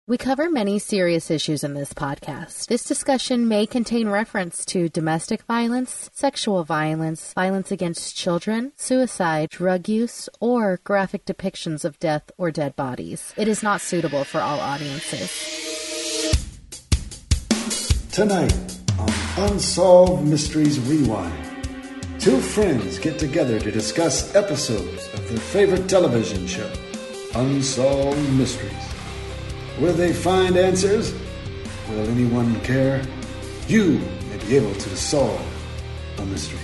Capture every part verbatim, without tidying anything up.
We cover many serious issues in this podcast. This discussion may contain reference to domestic violence, sexual violence, violence against children, suicide, drug use, or graphic depictions of death or dead bodies. It is not suitable for all audiences. Tonight on Unsolved Mysteries Rewind, two friends get together to discuss episodes of their favorite television show, Unsolved Mysteries. Will they find answers? Will anyone care? You may be able to solve a mystery.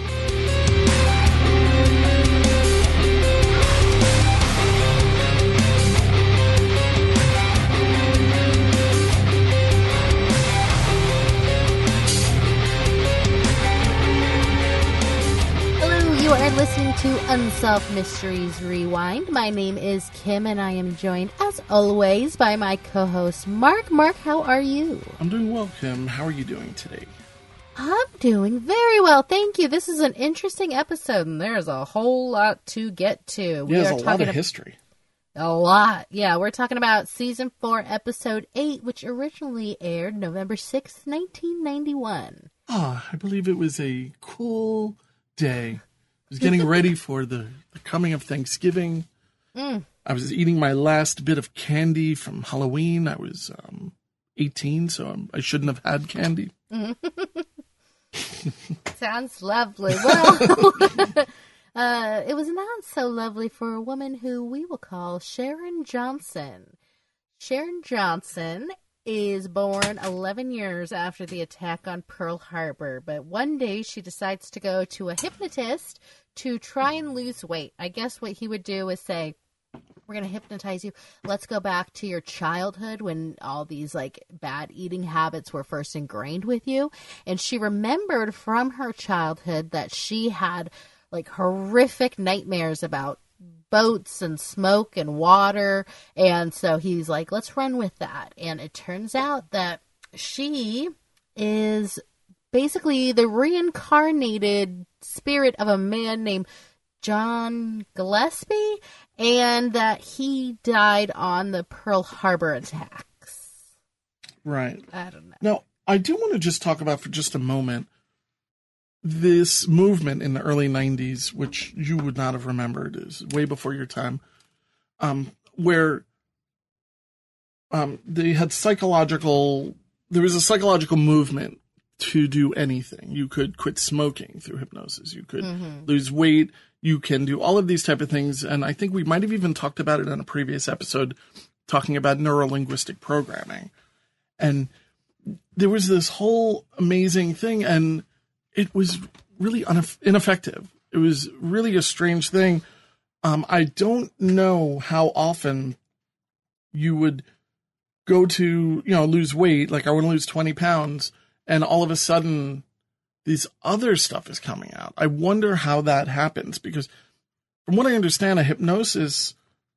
You are listening to Unsolved Mysteries Rewind. My name is Kim, and I am joined, as always, by my co-host, Mark. Mark, how are you? I'm doing well, Kim. How are you doing today? I'm doing very well, thank you. This is an interesting episode, and there's a whole lot to get to. Yeah, we there's are a lot talking of history. A lot. Yeah, we're talking about Season four, Episode eight, which originally aired November sixth, nineteen ninety-one. Ah, I believe it was a cool day. I was getting ready for the, the coming of Thanksgiving. Mm. I was eating my last bit of candy from Halloween. I was um, eighteen, so I'm, I shouldn't have had candy. Sounds lovely. Well, uh, it was not so lovely for a woman who we will call Sharon Johnson. Sharon Johnson is born eleven years after the attack on Pearl Harbor, but one day she decides to go to a hypnotist to try and lose weight. I guess what he would do is say, we're going to hypnotize you. Let's go back to your childhood when all these like bad eating habits were first ingrained with you. And she remembered from her childhood that she had like horrific nightmares about boats and smoke and water. And so he's like, let's run with that. And it turns out that she is basically the reincarnated spirit of a man named John Gillespie, and that he died on the Pearl Harbor attacks. Right. I don't know. Now, I do want to just talk about for just a moment this movement in the early nineties, which you would not have remembered, is way before your time, um, where um, they had psychological, there was a psychological movement to do anything. You could quit smoking through hypnosis. You could mm-hmm. lose weight. You can do all of these type of things. And I think we might have even talked about it in a previous episode, talking about neurolinguistic programming. And there was this whole amazing thing, and it was really uneff- ineffective. It was really a strange thing. Um, I don't know how often you would go to, you know, lose weight. Like I want to lose twenty pounds. And all of a sudden, this other stuff is coming out. I wonder how that happens, because from what I understand, a hypnosis,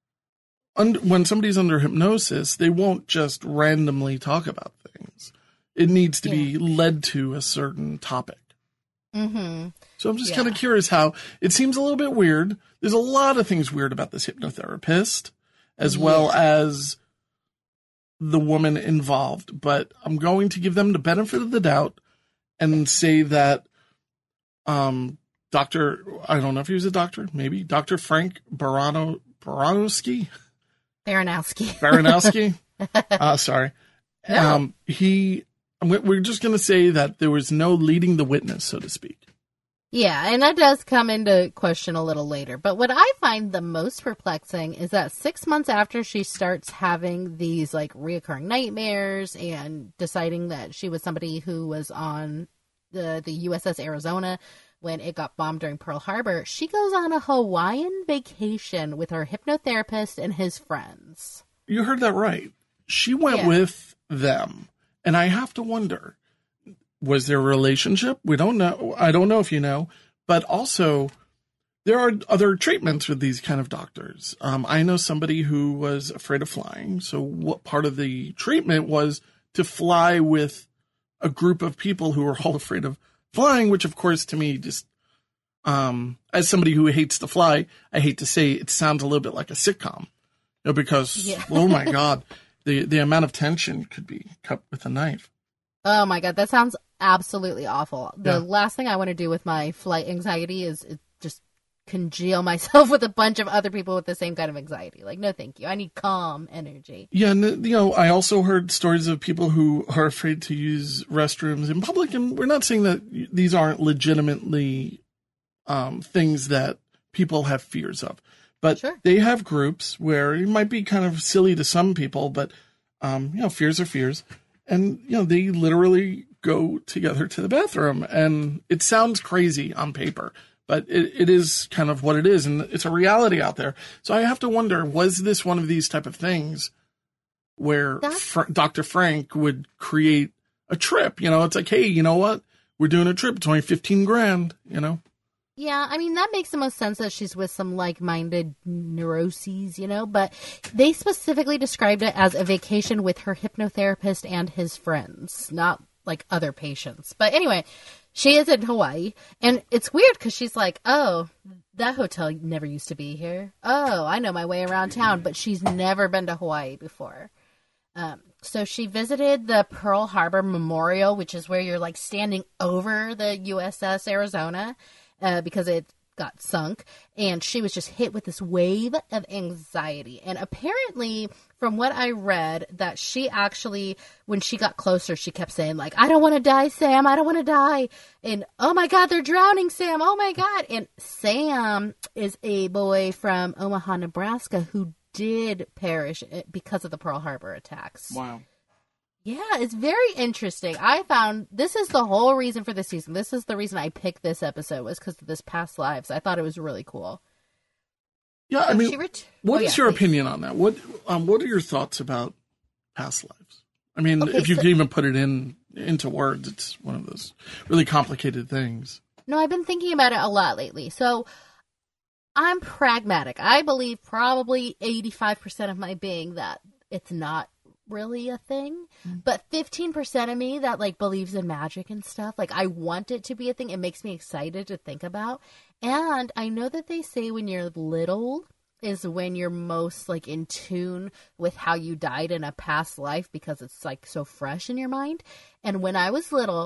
un- when somebody's under hypnosis, they won't just randomly talk about things. It needs to yeah. be led to a certain topic. Mm-hmm. So I'm just yeah. kind of curious how it seems a little bit weird. There's a lot of things weird about this hypnotherapist, as yeah. well as the woman involved, but I'm going to give them the benefit of the doubt and say that um, Doctor, I don't know if he was a doctor, maybe Doctor Frank Barano, Baranowski? Baranowski. Baranowski? uh, sorry. No. Um, he, we're just going to say that there was no leading the witness, so to speak. Yeah, and that does come into question a little later. But what I find the most perplexing is that six months after she starts having these like reoccurring nightmares and deciding that she was somebody who was on the, the U S S Arizona when it got bombed during Pearl Harbor, she goes on a Hawaiian vacation with her hypnotherapist and his friends. You heard that right. She went yeah. with them. And I have to wonder, was there a relationship? We don't know. I don't know if you know. But also, there are other treatments with these kind of doctors. Um, I know somebody who was afraid of flying. So what part of the treatment was to fly with a group of people who are all afraid of flying, which, of course, to me, just um, as somebody who hates to fly, I hate to say it sounds a little bit like a sitcom. You know, because, yeah. oh, my God. the the amount of tension could be cut with a knife. Oh my God, that sounds absolutely awful. The Yeah. last thing I want to do with my flight anxiety is, is just congeal myself with a bunch of other people with the same kind of anxiety. Like, no, thank you. I need calm energy. Yeah, and you know, I also heard stories of people who are afraid to use restrooms in public, and we're not saying that these aren't legitimately um, things that people have fears of, but Sure. they have groups where it might be kind of silly to some people, but um, you know, fears are fears, and you know, they literally go together to the bathroom, and it sounds crazy on paper. But it, it is kind of what it is, and it's a reality out there. So I have to wonder, was this one of these type of things where Fr- Doctor Frank would create a trip? You know, it's like, hey, you know what? We're doing a trip. It's only fifteen grand, you know? Yeah, I mean, that makes the most sense that she's with some like-minded neuroses, you know? But they specifically described it as a vacation with her hypnotherapist and his friends, not like other patients. But anyway, she is in Hawaii, and it's weird because she's like, oh, that hotel never used to be here. Oh, I know my way around town, but she's never been to Hawaii before. Um, so she visited the Pearl Harbor Memorial, which is where you're like standing over the U S S Arizona uh, because it got sunk, and she was just hit with this wave of anxiety. And apparently, from what I read, that she actually, when she got closer, she kept saying, like, I don't want to die, Sam, I don't want to die. And, oh my God, they're drowning, Sam, oh my God. And Sam is a boy from Omaha, Nebraska, who did perish because of the Pearl Harbor attacks. Wow. Yeah, it's very interesting. I found this is the whole reason for this season. This is the reason I picked this episode, was because of this past lives. I thought it was really cool. Yeah, I So mean, she ret- what oh, is yeah, your please. opinion on that? What um, what are your thoughts about past lives? I mean, Okay, if you so- can even put it in into words, it's one of those really complicated things. No, I've been thinking about it a lot lately. So I'm pragmatic. I believe probably eighty-five percent of my being that it's not really a thing, but fifteen percent of me that like believes in magic and stuff, like I want it to be a thing. It makes me excited to think about. And I know that they say when you're little is when you're most like in tune with how you died in a past life, because it's like so fresh in your mind. And when I was little,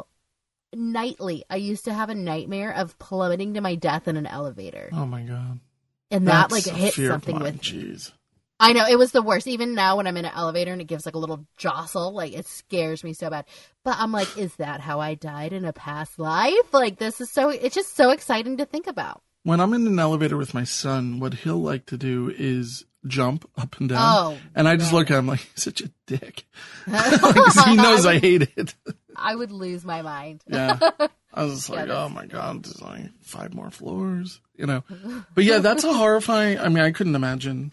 nightly I used to have a nightmare of plummeting to my death in an elevator, Oh my God. and that That's like a hit fear of something mine. with Jeez. I know, it was the worst. Even now when I'm in an elevator and it gives like a little jostle, like it scares me so bad. But I'm like, is that how I died in a past life? Like, this is so, it's just so exciting to think about. When I'm in an elevator with my son, what he'll like to do is jump up and down. Oh, and I just look at him like, he's such a dick. Because he knows I hate it. I would lose my mind. Yeah. I was just like, Yeah, that's- oh my God, there's like five more floors, you know. But yeah, that's a horrifying, I mean, I couldn't imagine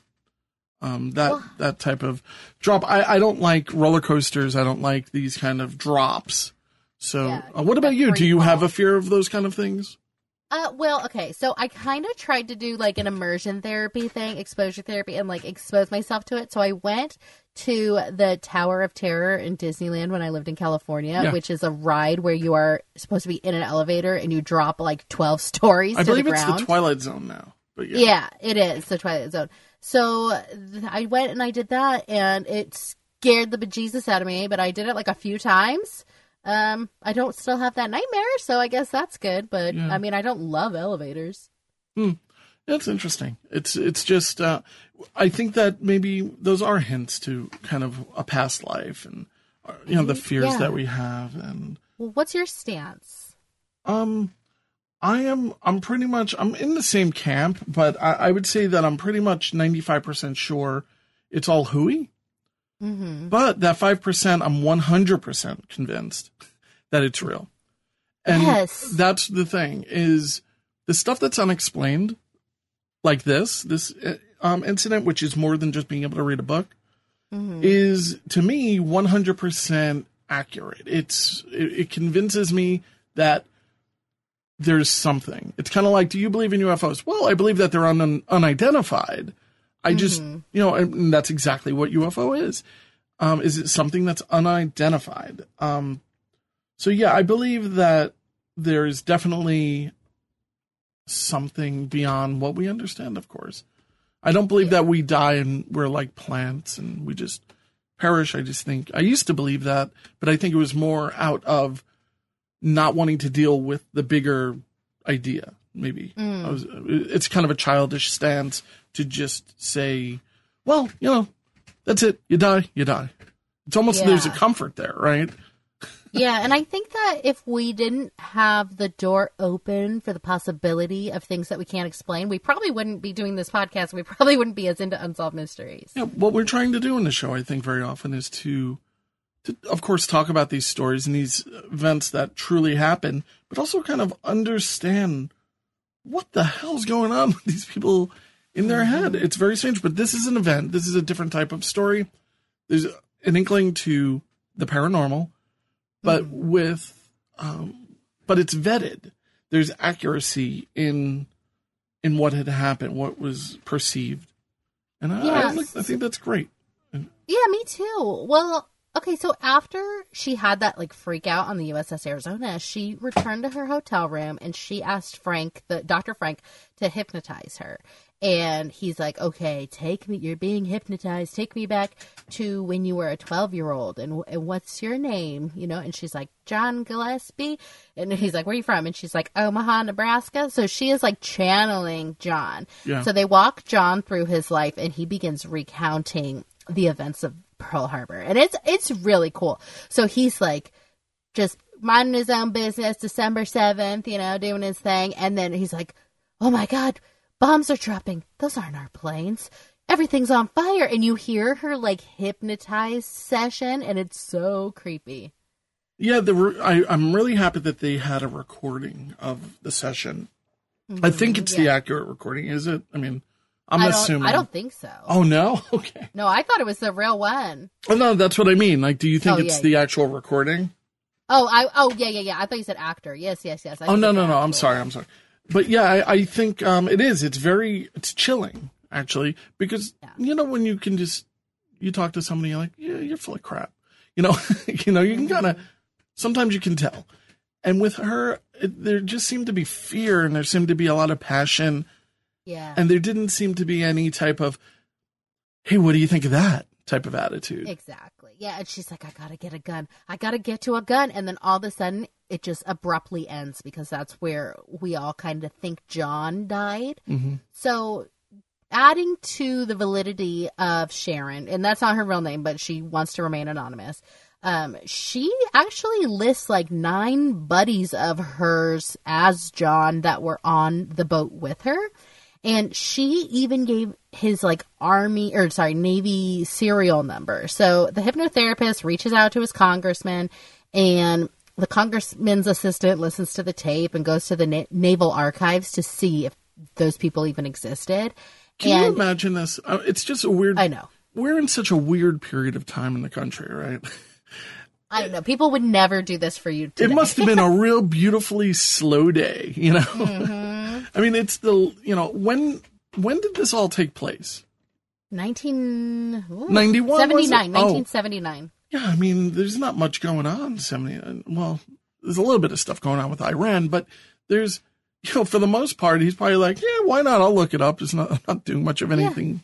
um, that Well- that type of drop. I, I don't like roller coasters. I don't like these kind of drops. So Yeah, uh, what about that you? Do free you have fall. a fear of those kind of things? Uh, well, okay, so I kind of tried to do like an immersion therapy thing, exposure therapy, and like expose myself to it. So I went to the Tower of Terror in Disneyland when I lived in California, Yeah. which is a ride where you are supposed to be in an elevator and you drop like twelve stories I to believe the it's ground. the Twilight Zone now. But yeah. Yeah, it is the Twilight Zone. So th- I went and I did that, and it scared the bejesus out of me. But I did it like a few times. Um, I don't still have that nightmare, so I guess that's good. But Yeah. I mean, I don't love elevators. That's interesting. It's it's just uh, I think that maybe those are hints to kind of a past life and uh, you know the fears Yeah. that we have. And Well, what's your stance? um, I am I'm pretty much I'm in the same camp, but I, I would say that I'm pretty much ninety-five percent sure it's all hooey. Mm-hmm. But that five percent, I'm one hundred percent convinced that it's real. And Yes. that's the thing, is the stuff that's unexplained, like this, this uh, um, incident, which is more than just being able to read a book, Mm-hmm. is, to me, one hundred percent accurate. It's It, it convinces me that there's something. It's kind of like, do you believe in U F Os? Well, I believe that they're un- unidentified. I just, Mhm. you know, and that's exactly what U F O is. Um, is it something that's unidentified? Um, so yeah, I believe that there's definitely something beyond what we understand, of course. I don't believe Yeah. that we die and we're like plants and we just perish. I just think I used to believe that, but I think it was more out of not wanting to deal with the bigger idea. Maybe Mm. I was, it's kind of a childish stance to just say, well, you know, that's it. You die, you die. It's almost, Yeah. there's a comfort there, right? Yeah, and I think that if we didn't have the door open for the possibility of things that we can't explain, we probably wouldn't be doing this podcast. We probably wouldn't be as into Unsolved Mysteries. Yeah, what we're trying to do in the show, I think, very often is to, to, of course, talk about these stories and these events that truly happen, but also kind of understand what the hell's going on with these people in their head. It's very strange, but this is an event. This is a different type of story. There's an inkling to the paranormal, but with, um, but it's vetted. There's accuracy in, in what had happened, what was perceived. And I, I, Yes. like- I think that's great. Yeah, me too. Well, okay, so after she had that like freak out on the U S S Arizona, she returned to her hotel room and she asked Frank, the Doctor Frank, to hypnotize her. And he's like, okay, take me, you're being hypnotized. Take me back to when you were a twelve-year-old. And, and what's your name? You know, and she's like, John Gillespie. And he's like, where are you from? And she's like, Omaha, Nebraska. So she is like channeling John. Yeah. So they walk John through his life and he begins recounting the events of Pearl Harbor. And it's, it's really cool. So he's like, just minding his own business, December seventh, you know, doing his thing. And then he's like, oh my God, bombs are dropping. Those aren't our planes. Everything's on fire. And you hear her like hypnotized session, and it's so creepy. Yeah, the re- I, I'm really happy that they had a recording of the session. I think it's the yeah. accurate recording, is it? I mean, I'm I don't, assuming. I don't think so. Oh, no? Okay. No, I thought it was the real one. Oh, no, that's what I mean. Like, do you think Oh, it's yeah, the actual recording? Oh, I oh yeah yeah yeah. I thought you said actor. Yes yes yes. I Oh, think no, it's no, the no. I'm actual sorry. one. I'm sorry. But yeah, I, I think um, it is. It's very, it's chilling, actually, because, Yeah. you know, when you can just, you talk to somebody, you're like, yeah, you're full of crap. You know, you know, you can kind of, sometimes you can tell. And with her, it, there just seemed to be fear and there seemed to be a lot of passion. Yeah. And there didn't seem to be any type of, hey, what do you think of that type of attitude? Exactly. Yeah, and she's like, I gotta get a gun. I gotta get to a gun. And then all of a sudden, it just abruptly ends because that's where we all kind of think John died. Mm-hmm. So, adding to the validity of Sharon, and that's not her real name, but she wants to remain anonymous. Um, she actually lists like nine buddies of hers as John that were on the boat with her. And she even gave his like army or sorry, Navy serial number. So the hypnotherapist reaches out to his congressman, and the congressman's assistant listens to the tape and goes to the na- naval archives to see if those people even existed. Can and you imagine this? Uh, It's just a weird, I know. we're in such a weird period of time in the country, right? I don't know. People would never do this for you today. It must have been a real beautifully slow day, you know? Mm-hmm. I mean, it's the, you know, when when did this all take place? nineteen ooh, ninety-one, seventy-nine, was it? Oh. nineteen seventy-nine. Yeah, I mean, there's not much going on. seventy, well, there's a little bit of stuff going on with Iran, but there's, you know, for the most part, he's probably like, yeah, why not? I'll look it up. It's not, I'm not doing much of anything.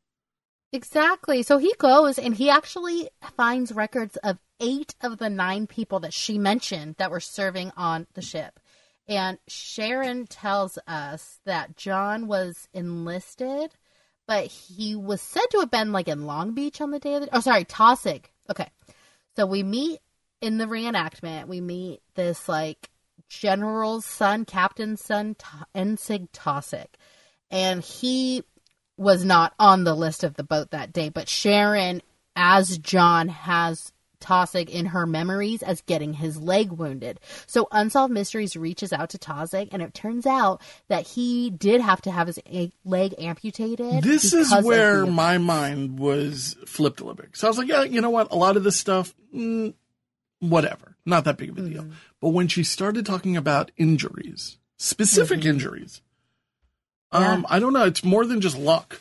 Exactly. So he goes and he actually finds records of eight of the nine people that she mentioned that were serving on the ship. And Sharon tells us that John was enlisted, but he was said to have been like in Long Beach on the day of the, oh, sorry, Taussig. Okay. So we meet in the reenactment, we meet this like general's son, captain's son, Ta- Ensig Taussig. And he was not on the list of the boat that day, but Sharon, as John, has Taussig in her memories as getting his leg wounded. So Unsolved Mysteries reaches out to Taussig, and it turns out that he did have to have his a- leg amputated. This is because of where the- my mind was flipped a little bit. So I was like, yeah, you know what? A lot of this stuff, mm, whatever. Not that big of a deal. Mm-hmm. But when she started talking about injuries, specific Mm-hmm. injuries, um, I don't know. It's more than just luck.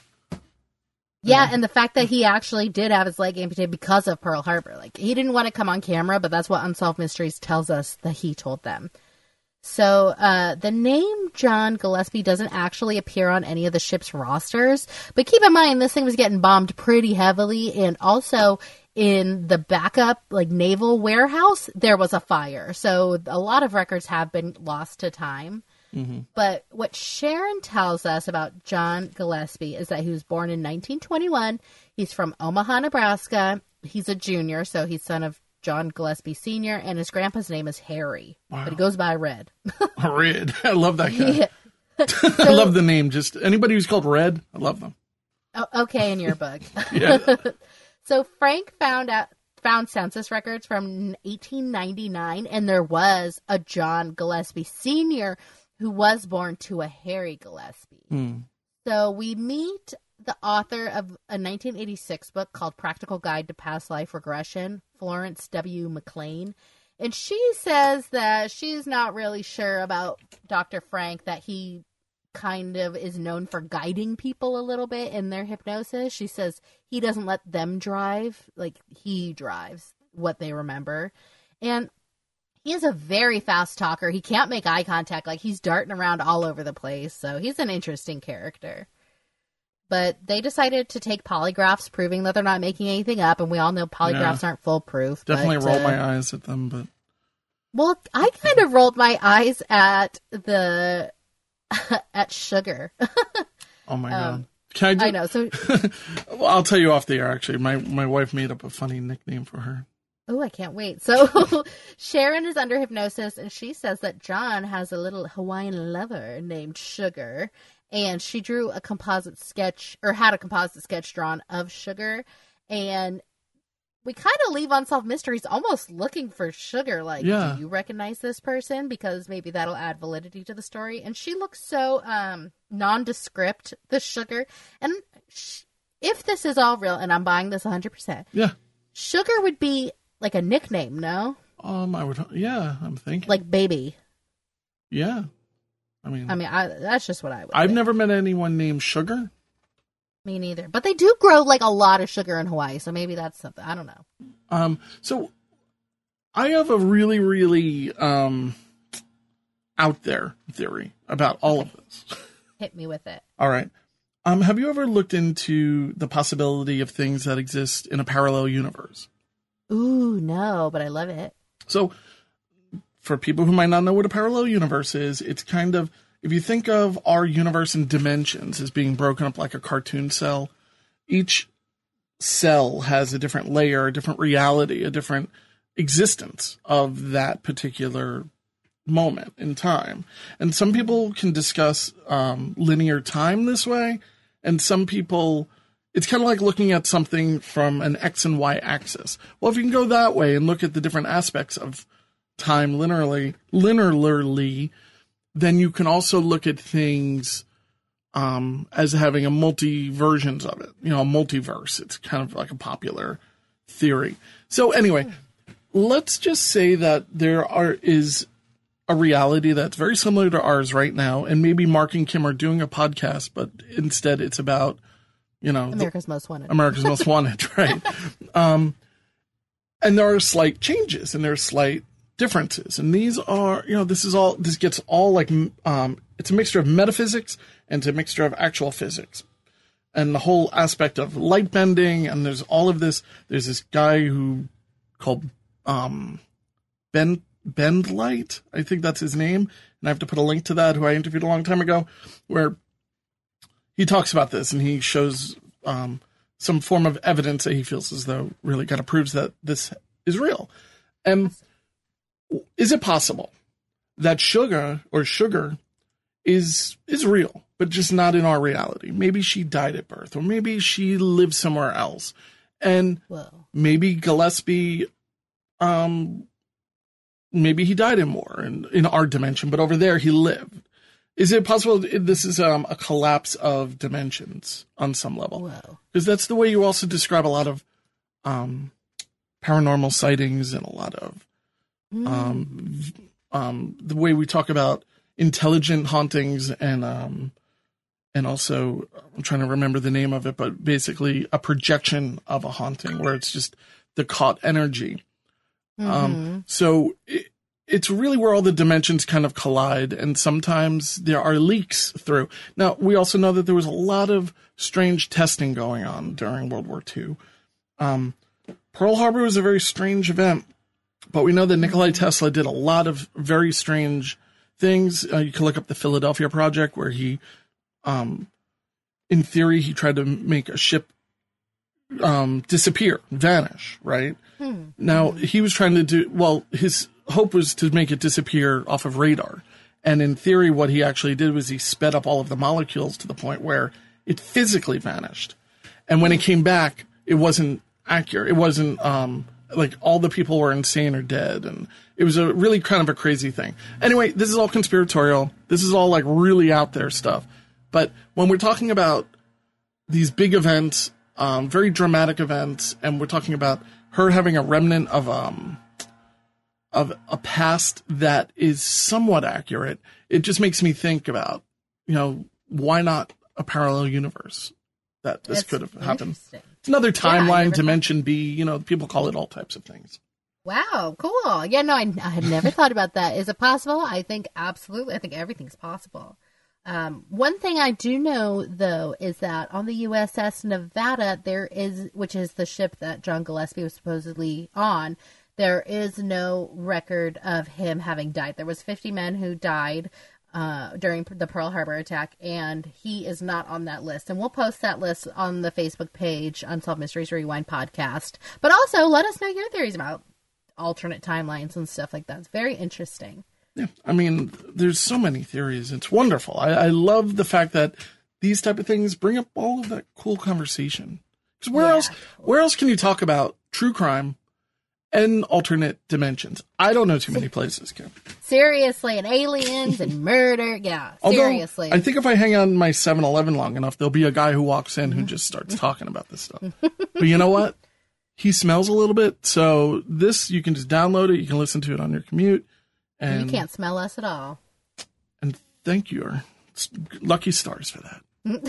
Yeah, and the fact that he actually did have his leg amputated because of Pearl Harbor. Like, he didn't want to come on camera, but that's what Unsolved Mysteries tells us that he told them. So, uh, the name John Gillespie doesn't actually appear on any of the ship's rosters, but keep in mind, this thing was getting bombed pretty heavily, and also, in the backup, like, naval warehouse, there was a fire. So a lot of records have been lost to time. Mm-hmm. But what Sharon tells us about John Gillespie is that he was born in nineteen twenty-one. He's from Omaha, Nebraska. He's a junior, so he's son of John Gillespie Senior, and his grandpa's name is Harry. Wow. But he goes by Red. Red. I love that guy. Yeah. So, I love the name. Just anybody who's called Red, I love them. Oh, okay, in your book. Yeah. So Frank found out found census records from eighteen ninety-nine, and there was a John Gillespie Senior who was born to a Harry Gillespie. Mm. So we meet the author of a nineteen eighty-six book called Practical Guide to Past Life Regression, Florence W. McLean. And she says that she's not really sure about Doctor Frank, that he kind of is known for guiding people a little bit in their hypnosis. She says he doesn't let them drive, like he drives what they remember. And he is a very fast talker. He can't make eye contact. Like, he's darting around all over the place. So he's an interesting character. But they decided to take polygraphs, proving that they're not making anything up. And we all know polygraphs yeah. aren't foolproof. Definitely but, roll uh, my eyes at them. But well, I kind of rolled my eyes at the at Sugar. Oh my god! Um, Can I? Do... I know. So well, I'll tell you off the air. Actually, my my wife made up a funny nickname for her. Oh, I can't wait. So Sharon is under hypnosis, and she says that John has a little Hawaiian lover named Sugar, and she drew a composite sketch, or had a composite sketch drawn of Sugar, and we kind of leave Unsolved Mysteries almost looking for Sugar, like, yeah. do you recognize this person? Because maybe that'll add validity to the story. And she looks so um, nondescript, the Sugar, and sh- if this is all real, and I'm buying this one hundred percent, yeah, Sugar would be like a nickname, no? Um, I would, yeah, I'm thinking. Like Baby. Yeah. I mean, I mean, I, that's just what I would I've think. never met anyone named Sugar. Me neither. But they do grow like a lot of sugar in Hawaii, so maybe that's something. I don't know. Um, so I have a really, really um, out there theory about all of this. Hit me with it. All right. Um, have you ever looked into the possibility of things that exist in a parallel universe? Ooh, no, but I love it. So for people who might not know what a parallel universe is, it's kind of, if you think of our universe in dimensions as being broken up like a cartoon cell, each cell has a different layer, a different reality, a different existence of that particular moment in time. And some people can discuss um, linear time this way, and some people, it's kind of like looking at something from an X and Y axis. Well, if you can go that way and look at the different aspects of time linearly, linearly, then you can also look at things um, as having a multi versions of it, you know, a multiverse. It's kind of like a popular theory. So anyway, let's just say that there are is a reality that's very similar to ours right now, and maybe Mark and Kim are doing a podcast, but instead it's about, you know, America's Most Wanted. America's Most Wanted, right? Um, and there are slight changes, and there are slight differences, and these are, you know, this is all, this gets all like, um, it's a mixture of metaphysics and it's a mixture of actual physics, and the whole aspect of light bending, and there's all of this. There's this guy who called um, Ben Bend Light, I think that's his name, and I have to put a link to that, who I interviewed a long time ago, where he talks about this, and he shows um, some form of evidence that he feels as though really kind of proves that this is real. And is it possible that sugar or sugar is is real, but just not in our reality? Maybe she died at birth, or maybe she lived somewhere else, and Whoa. maybe Gillespie, um, maybe he died in more in, in our dimension, but over there he lived. Is it possible this is um, a collapse of dimensions on some level? Because that's the way you also describe a lot of um, paranormal sightings, and a lot of mm. um, um, the way we talk about intelligent hauntings, and um, and also, I'm trying to remember the name of it, but basically a projection of a haunting where it's just the caught energy. Mm-hmm. Um, so it, it's really where all the dimensions kind of collide, and sometimes there are leaks through. Now, we also know that there was a lot of strange testing going on during World War Two. Um, Pearl Harbor was a very strange event, but we know that Nikola Tesla did a lot of very strange things. Uh, you can look up the Philadelphia Project, where he, um, in theory, he tried to make a ship um, disappear, vanish, right? Hmm. Now, he was trying to do, well, his hope was to make it disappear off of radar. And in theory, what he actually did was he sped up all of the molecules to the point where it physically vanished. And when it came back, it wasn't accurate. It wasn't, um, like all the people were insane or dead. And it was a really kind of a crazy thing. Anyway, this is all conspiratorial. This is all like really out there stuff. But when we're talking about these big events, um, very dramatic events, and we're talking about her having a remnant of, um, of a past that is somewhat accurate, it just makes me think about, you know, why not a parallel universe that this That's could have happened. It's another Yeah, timeline, never- dimension B, you know, people call it all types of things. Wow, cool. Yeah, no, I, I had never thought about that. Is it possible? I think absolutely. I think everything's possible. Um, one thing I do know, though, is that on the U S S Nevada, there is, which is the ship that John Gillespie was supposedly on, there is no record of him having died. There was fifty men who died uh, during the Pearl Harbor attack, and he is not on that list. And we'll post that list on the Facebook page, Unsolved Mysteries Rewind Podcast. But also, let us know your theories about alternate timelines and stuff like that. It's very interesting. Yeah, I mean, there's so many theories. It's wonderful. I, I love the fact that these type of things bring up all of that cool conversation. Because where Yeah. else, where else can you talk about true crime and alternate dimensions? I don't know too many places, Kim. Seriously, and aliens and murder. Yeah, Although, seriously. I think if I hang out in my seven eleven long enough, there'll be a guy who walks in who just starts talking about this stuff. But you know what? He smells a little bit, so this, you can just download it. You can listen to it on your commute. And you can't smell us at all. And thank you. Lucky stars for that.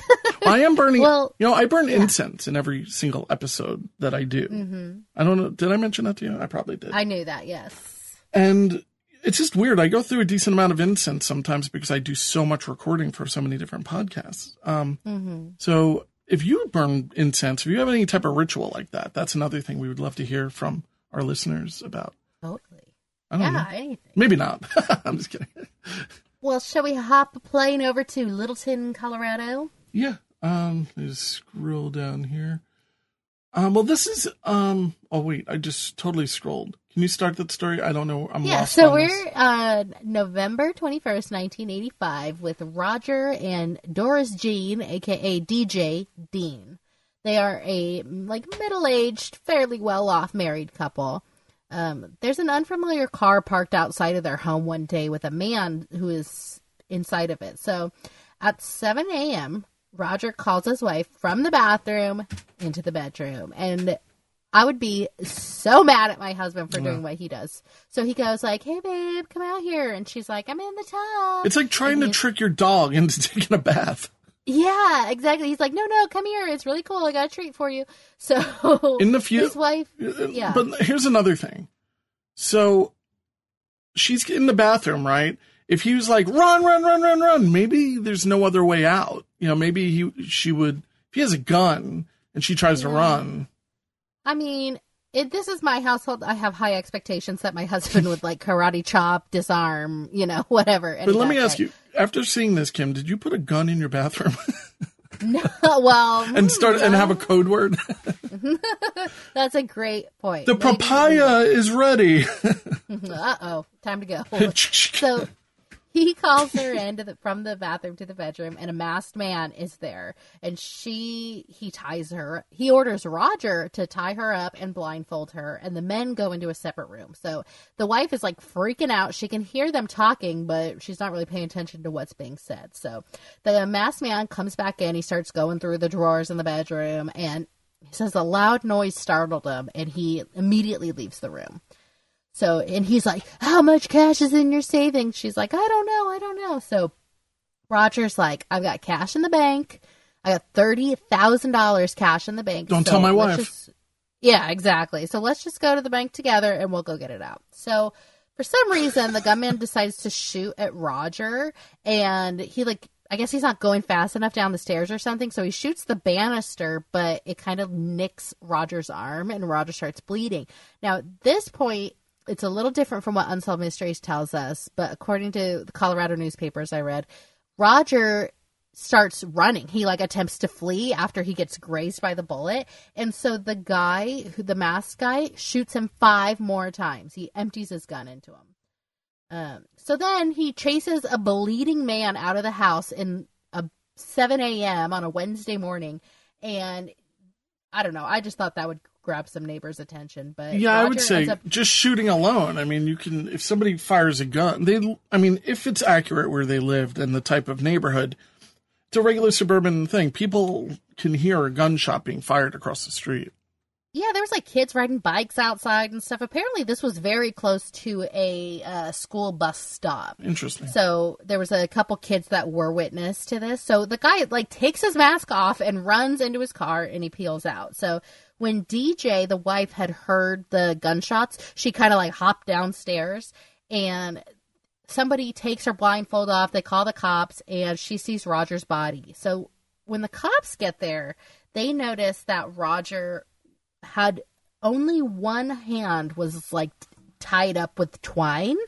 I am burning, Well, you know, I burn yeah. incense in every single episode that I do. Mm-hmm. I don't know. Did I mention that to you? I probably did. I knew that, yes. And it's just weird. I go through a decent amount of incense sometimes because I do so much recording for so many different podcasts. Um, Mm-hmm. So if you burn incense, if you have any type of ritual like that, that's another thing we would love to hear from our listeners about. Totally. I don't Yeah, know. anything. Maybe not. I'm just kidding. Well, shall we hop a plane over to Littleton, Colorado? Yeah. Um, let me just scroll down here. Um, well, this is, um, oh wait, I just totally scrolled. Can you start that story? I don't know. I'm Yeah, lost so on we're this. uh, November twenty-first, nineteen eighty-five, with Roger and Doris Jean, a k a. D J Dean. They are a like middle-aged, fairly well-off married couple. Um, there's an unfamiliar car parked outside of their home one day with a man who is inside of it. So at seven a.m., Roger calls his wife from the bathroom into the bedroom. And I would be so mad at my husband for doing what he does. So he goes like, "Hey, babe, come out here." And she's like, "I'm in the tub." It's like trying And to he's- trick your dog into taking a bath. Yeah, exactly. He's like, "No, no, come here. It's really cool. I got a treat for you." So In the few, his wife, yeah. But here's another thing. So she's in the bathroom, right? If he was like, run, run, run, run, run, maybe there's no other way out. You know, maybe he, she would, if he has a gun and she tries to Yeah. run. I mean, it, this is my household. I have high expectations that my husband would like karate chop, disarm, you know, whatever. But let me ask you, after seeing this, Kim, did you put a gun in your bathroom No, well, and start and no. have a code word? That's a great point. The Maybe- papaya is ready. Uh-oh, time to go. So he calls her into the, from the bathroom to the bedroom, and a masked man is there. And she, he ties her. He orders Roger to tie her up and blindfold her, and the men go into a separate room. So the wife is like freaking out. She can hear them talking, but she's not really paying attention to what's being said. So the masked man comes back in. He starts going through the drawers in the bedroom, and he says a loud noise startled him, and he immediately leaves the room. So, and he's like, "How much cash is in your savings?" She's like, "I don't know, I don't know." So Roger's like, "I've got cash in the bank. I got thirty thousand dollars cash in the bank. Don't So tell my let's wife." just-" Yeah, exactly. So let's just go to the bank together and we'll go get it out. So for some reason, the gunman decides to shoot at Roger, and he like I guess he's not going fast enough down the stairs or something, so he shoots the banister, but it kind of nicks Roger's arm, and Roger starts bleeding. Now, at this point, it's a little different from what Unsolved Mysteries tells us, but according to the Colorado newspapers I read, Roger starts running. He, like, attempts to flee after he gets grazed by the bullet, and so the guy, who the masked guy, shoots him five more times. He empties his gun into him. Um, so then he chases a bleeding man out of the house in a seven a.m. on a Wednesday morning, and I don't know. I just thought that would grab some neighbors' attention. But yeah, Roger I would say up- just shooting alone. I mean, you can if somebody fires a gun. They, I mean, if it's accurate where they lived and the type of neighborhood, it's a regular suburban thing. People can hear a gunshot being fired across the street. Yeah, there was like kids riding bikes outside and stuff. Apparently, this was very close to a uh, school bus stop. Interesting. So there was a couple kids that were witness to this. So the guy like takes his mask off and runs into his car and he peels out. So when D J, the wife, had heard the gunshots, she kind of like hopped downstairs and somebody takes her blindfold off. They call the cops and she sees Roger's body. So when the cops get there, they notice that Roger had only one hand was like tied up with twine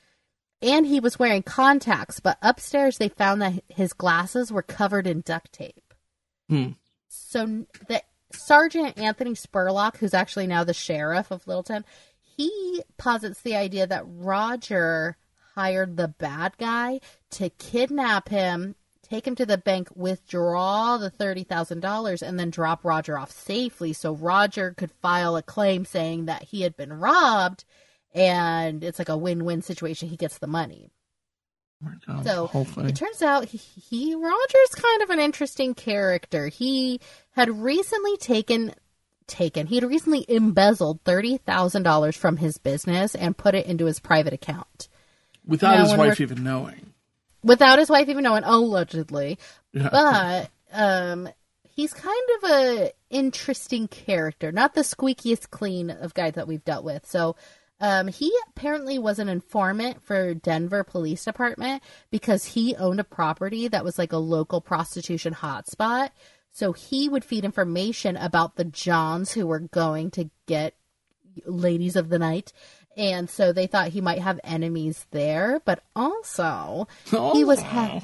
and he was wearing contacts, but upstairs they found that his glasses were covered in duct tape. Hmm. So the Sergeant Anthony Spurlock, who's actually now the sheriff of Littleton, he posits the idea that Roger hired the bad guy to kidnap him, take him to the bank, withdraw the thirty thousand dollars, and then drop Roger off safely so Roger could file a claim saying that he had been robbed, and it's like a win-win situation. He gets the money. Oh my God, so whole thing. It turns out he, he Roger's kind of an interesting character. He had recently taken taken he had recently embezzled thirty thousand dollars from his business and put it into his private account Without now, his wife we're... even knowing. Without his wife even knowing, allegedly. Yeah. But um, he's kind of a interesting character. Not the squeakiest clean of guys that we've dealt with. So um, he apparently was an informant for Denver Police Department because he owned a property that was like a local prostitution hotspot. So he would feed information about the Johns who were going to get ladies of the night. And so they thought he might have enemies there, but also Oh. he was ha-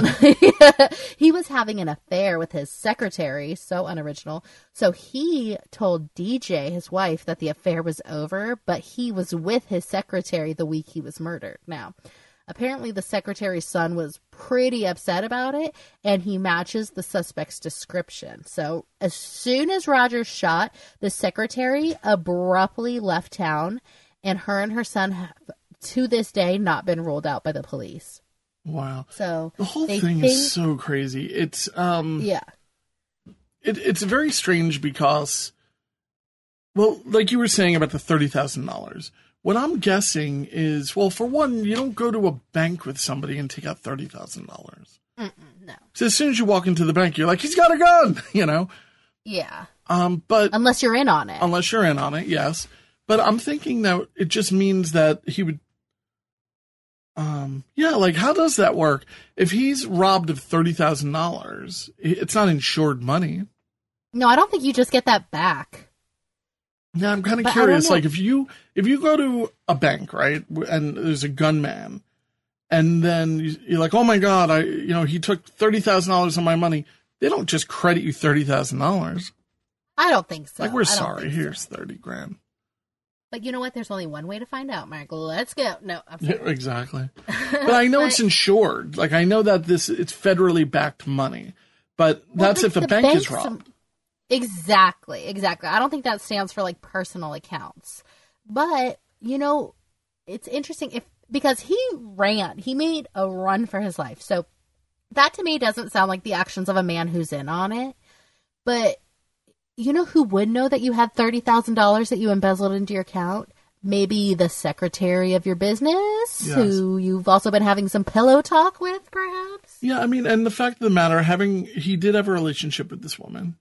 he was having an affair with his secretary, so unoriginal. So he told D J, his wife, that the affair was over, but he was with his secretary the week he was murdered. Now, apparently the secretary's son was pretty upset about it, and he matches the suspect's description. So as soon as Roger shot, the secretary abruptly left town, and her and her son have, to this day, not been ruled out by the police. Wow. So the whole they thing think, is so crazy. It's um yeah, it, it's very strange because, well, like you were saying about the thirty thousand dollars, what I'm guessing is, well, for one, you don't go to a bank with somebody and take out thirty thousand dollars. no, So as soon as you walk into the bank, you're like, he's got a gun, you know? yeah, Um, but unless you're in on it. unless you're in on it, yes. But I'm thinking that it just means that he would, um, yeah, like how does that work? If he's robbed of thirty thousand dollars, it's not insured money. No, I don't think you just get that back. Yeah, I'm kind of But I don't curious. know. Like if you if you go to a bank, right, and there's a gunman, and then you- you're like, oh my God, I you know he took thirty thousand dollars of my money. They don't just credit you thirty thousand dollars. I don't think so. Like we're I don't sorry, think so. here's thirty grand. But you know what? There's only one way to find out, Mark. Let's go. No, I'm Yeah, sorry. exactly. But I know it's insured. Like I know that this it's federally backed money. But Well, that's the- if the, the bank is bank's- robbed. Exactly, exactly. I don't think that stands for like personal accounts. But, you know, it's interesting if because he ran, he made a run for his life. So that to me doesn't sound like the actions of a man who's in on it. But you know who would know that you had thirty thousand dollars that you embezzled into your account? Maybe the secretary of your business, Yes. who you've also been having some pillow talk with, perhaps? Yeah, I mean, and the fact of the matter, having he did have a relationship with this woman.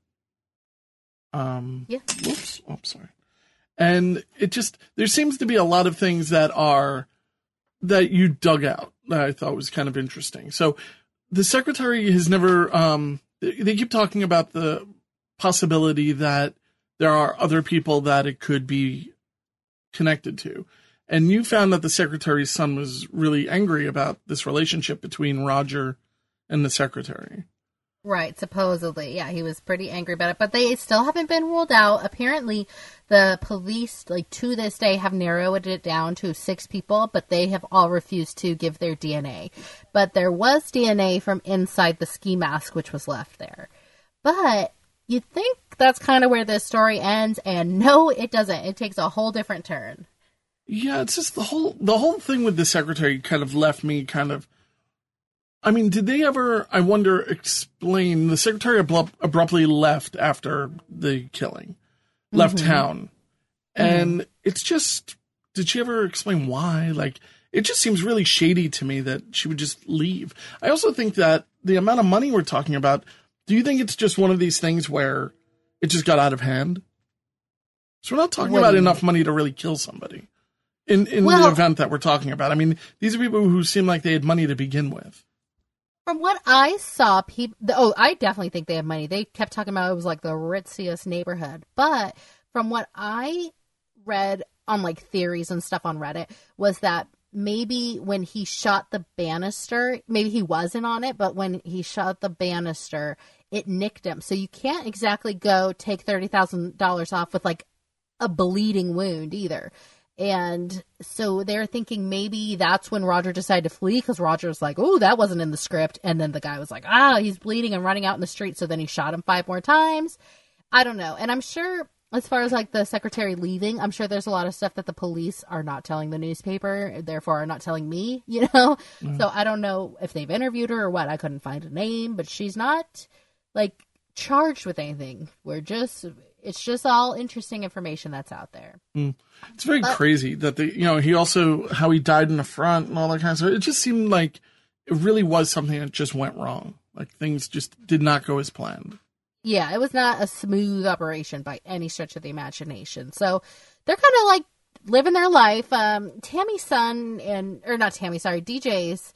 Um, Yeah. Whoops. Oh, sorry. And it just there seems to be a lot of things that are that you dug out that I thought was kind of interesting. So the secretary has never, um, they keep talking about the possibility that there are other people that it could be connected to. And you found that the secretary's son was really angry about this relationship between Roger and the secretary. Right, supposedly. Yeah, he was pretty angry about it. But they still haven't been ruled out. Apparently, the police, like, to this day, have narrowed it down to six people, but they have all refused to give their D N A. But there was D N A from inside the ski mask, which was left there. But you'd think that's kind of where this story ends, and no, it doesn't. It takes a whole different turn. Yeah, it's just the whole the whole thing with the secretary kind of left me kind of... I mean, did they ever, I wonder, explain... The secretary abrupt, abruptly left after the killing. Left mm-hmm. town. And mm-hmm. it's just... Did she ever explain why? Like, it just seems really shady to me that she would just leave. I also think that the amount of money we're talking about... Do you think it's just one of these things where it just got out of hand? So we're not talking about enough money to really kill somebody in, in well, the event that we're talking about. I mean, these are people who seem like they had money to begin with. From what I saw, people, oh, I definitely think they have money. They kept talking about it was like the ritziest neighborhood. But from what I read on like theories and stuff on Reddit was that maybe when he shot the banister, maybe he wasn't on it, but when he shot the banister, it nicked him. So you can't exactly go take thirty thousand dollars off with like a bleeding wound either. And so they're thinking maybe that's when Roger decided to flee because Roger's like, oh, that wasn't in the script. And then the guy was like, ah, he's bleeding and running out in the street. So then he shot him five more times. I don't know. And I'm sure as far as like the secretary leaving, I'm sure there's a lot of stuff that the police are not telling the newspaper, therefore are not telling me, you know? Mm. So I don't know if they've interviewed her or what. I couldn't find a name, but she's not like charged with anything. We're just, it's just all interesting information that's out there. Mm. It's very but, crazy that the, you know, he also, how he died in the front and all that kind of stuff. It just seemed like it really was something that just went wrong. Like things just did not go as planned. Yeah, it was not a smooth operation by any stretch of the imagination. So they're kind of like living their life. Um, Tammy's son and, or not Tammy, sorry, D J's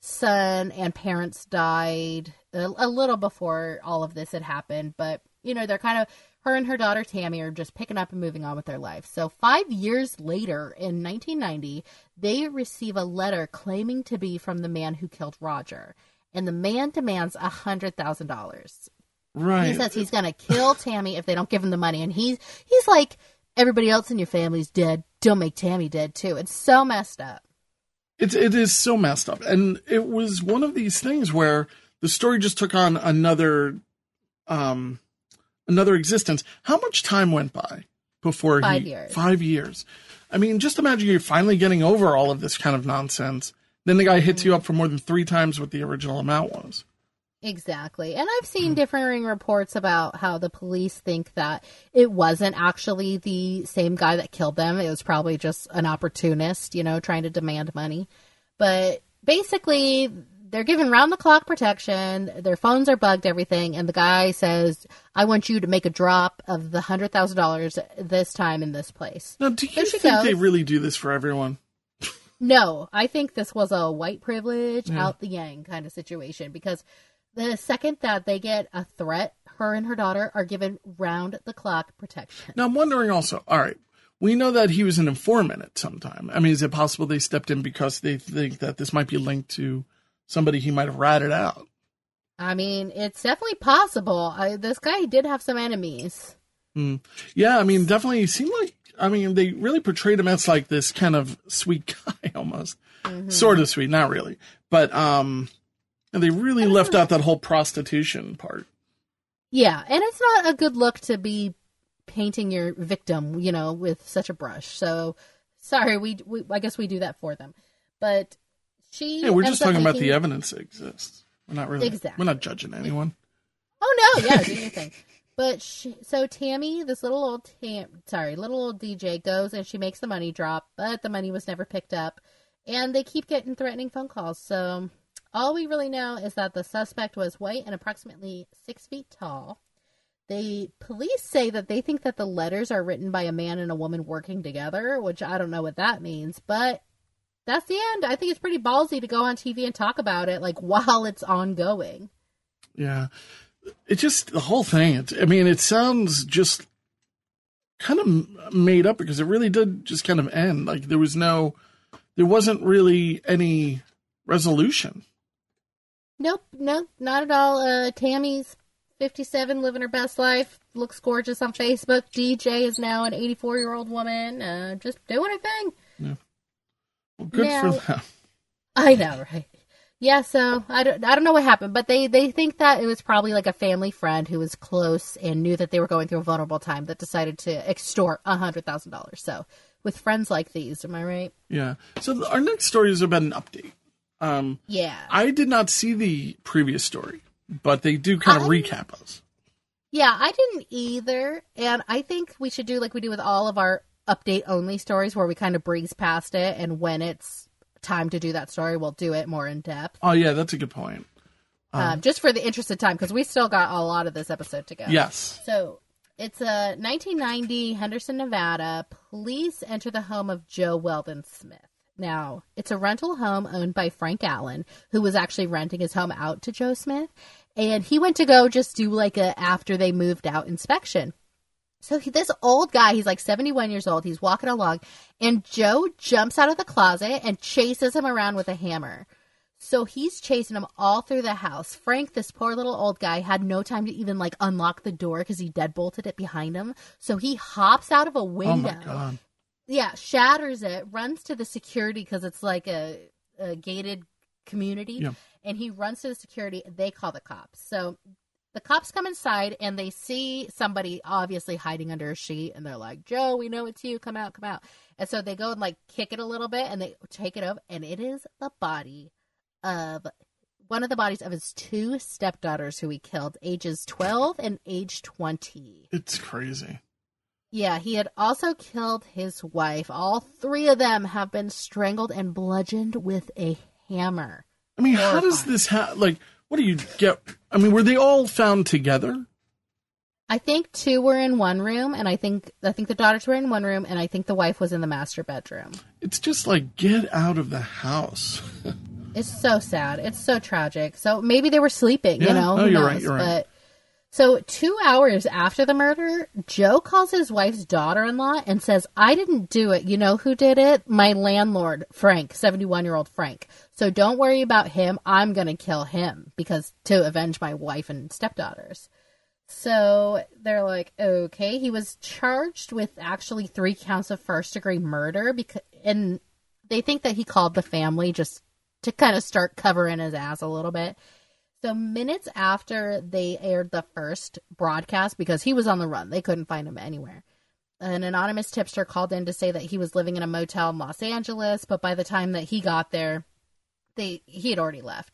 son and parents died a, a little before all of this had happened. But, you know, they're kind of, her and her daughter Tammy are just picking up and moving on with their life. So five years later, in nineteen ninety, they receive a letter claiming to be from the man who killed Roger. And the man demands one hundred thousand dollars. Right. He says he's going to kill Tammy if they don't give him the money. And he's he's like, everybody else in your family's dead. Don't make Tammy dead, too. It's so messed up. It, it is so messed up. And it was one of these things where the story just took on another um, another existence. How much time went by before Five he... years. Five years. I mean, just imagine you're finally getting over all of this kind of nonsense. Then the guy hits you up for more than three times what the original amount was. Exactly. And I've seen differing reports about how the police think that it wasn't actually the same guy that killed them. It was probably just an opportunist, you know, trying to demand money. But basically, they're given round-the-clock protection. Their phones are bugged, everything. And the guy says, I want you to make a drop of the one hundred thousand dollars this time in this place. Now, do you there think goes. They really do this for everyone? No. I think this was a white privilege, yeah. out the yang kind of situation. Because the second that they get a threat, her and her daughter are given round-the-clock protection. Now, I'm wondering also, all right, we know that he was an informant at some time. I mean, is it possible they stepped in because they think that this might be linked to somebody he might have ratted out? I mean, it's definitely possible. I, this guy did have some enemies. Mm. Yeah, I mean, definitely seemed like, I mean, they really portrayed him as like this kind of sweet guy almost. Mm-hmm. Sort of sweet, not really. But, um... And they really left out that whole prostitution part. Yeah, and it's not a good look to be painting your victim, you know, with such a brush. So, sorry, we, we I guess we do that for them. But she... Yeah, we're just talking making... about the evidence that exists. We're not really... Exactly. We're not judging anyone. Oh, no, yeah, do your thing. But, she, so Tammy, this little old... Tam, sorry, little old D J goes and she makes the money drop, but the money was never picked up. And they keep getting threatening phone calls, so... All we really know is that the suspect was white and approximately six feet tall. The police say that they think that the letters are written by a man and a woman working together, which I don't know what that means, but that's the end. I think it's pretty ballsy to go on T V and talk about it, like, while it's ongoing. Yeah. It just, the whole thing, it, I mean, it sounds just kind of made up because it really did just kind of end. Like, there was no, there wasn't really any resolution. Nope, nope, not at all. Uh, Tammy's fifty-seven, living her best life, looks gorgeous on Facebook. D J is now an eighty-four-year-old woman, uh, just doing her thing. Yeah. Well, good now, for them. I know, right? Yeah, so I don't, I don't know what happened, but they, they think that it was probably like a family friend who was close and knew that they were going through a vulnerable time that decided to extort one hundred thousand dollars. So with friends like these, am I right? Yeah. So the, our next story is about an update. Um, yeah. I did not see the previous story, but they do kind of I, recap us. Yeah, I didn't either. And I think we should do like we do with all of our update-only stories where we kind of breeze past it, and when it's time to do that story, we'll do it more in depth. Oh, yeah, that's a good point. Um, Um, just for the interest of time, because we still got a lot of this episode to go. Yes. So it's a uh, nineteen ninety, Henderson, Nevada. Police enter the home of Joe Weldon Smith. Now, it's a rental home owned by Frank Allen, who was actually renting his home out to Joe Smith. And he went to go just do like a after they moved out inspection. So he, this old guy, he's like seventy-one years old. He's walking along, and Joe jumps out of the closet and chases him around with a hammer. So he's chasing him all through the house. Frank, this poor little old guy, had no time to even like unlock the door because he deadbolted it behind him. So he hops out of a window. Oh my God. Yeah, shatters it, runs to the security because it's like a, a gated community. Yeah. And he runs to the security. They call the cops. So the cops come inside and they see somebody obviously hiding under a sheet. And they're like, Joe, we know it's you. Come out, come out. And so they go and like kick it a little bit and they take it over. And it is the body of one of the bodies of his two stepdaughters who he killed, ages twelve and age twenty. It's crazy. Yeah, he had also killed his wife. All three of them have been strangled and bludgeoned with a hammer. I mean, Horrifying. how does this happen? Like, what do you get? I mean, were they all found together? I think two were in one room, and I think I think the daughters were in one room, and I think the wife was in the master bedroom. It's just like, get out of the house. It's so sad. It's so tragic. So maybe they were sleeping, Yeah. you know? Oh, Who you're knows? right, you're right. But so two hours after the murder, Joe calls his wife's daughter-in-law and says, I didn't do it. You know who did it? My landlord, Frank, seventy-one-year-old Frank. So don't worry about him. I'm going to kill him because to avenge my wife and stepdaughters. So they're like, okay. He was charged with actually three counts of first-degree murder, because, and they think that he called the family just to kind of start covering his ass a little bit. So minutes after they aired the first broadcast, because he was on the run, they couldn't find him anywhere, an anonymous tipster called in to say that he was living in a motel in Los Angeles, but by the time that he got there, they he had already left.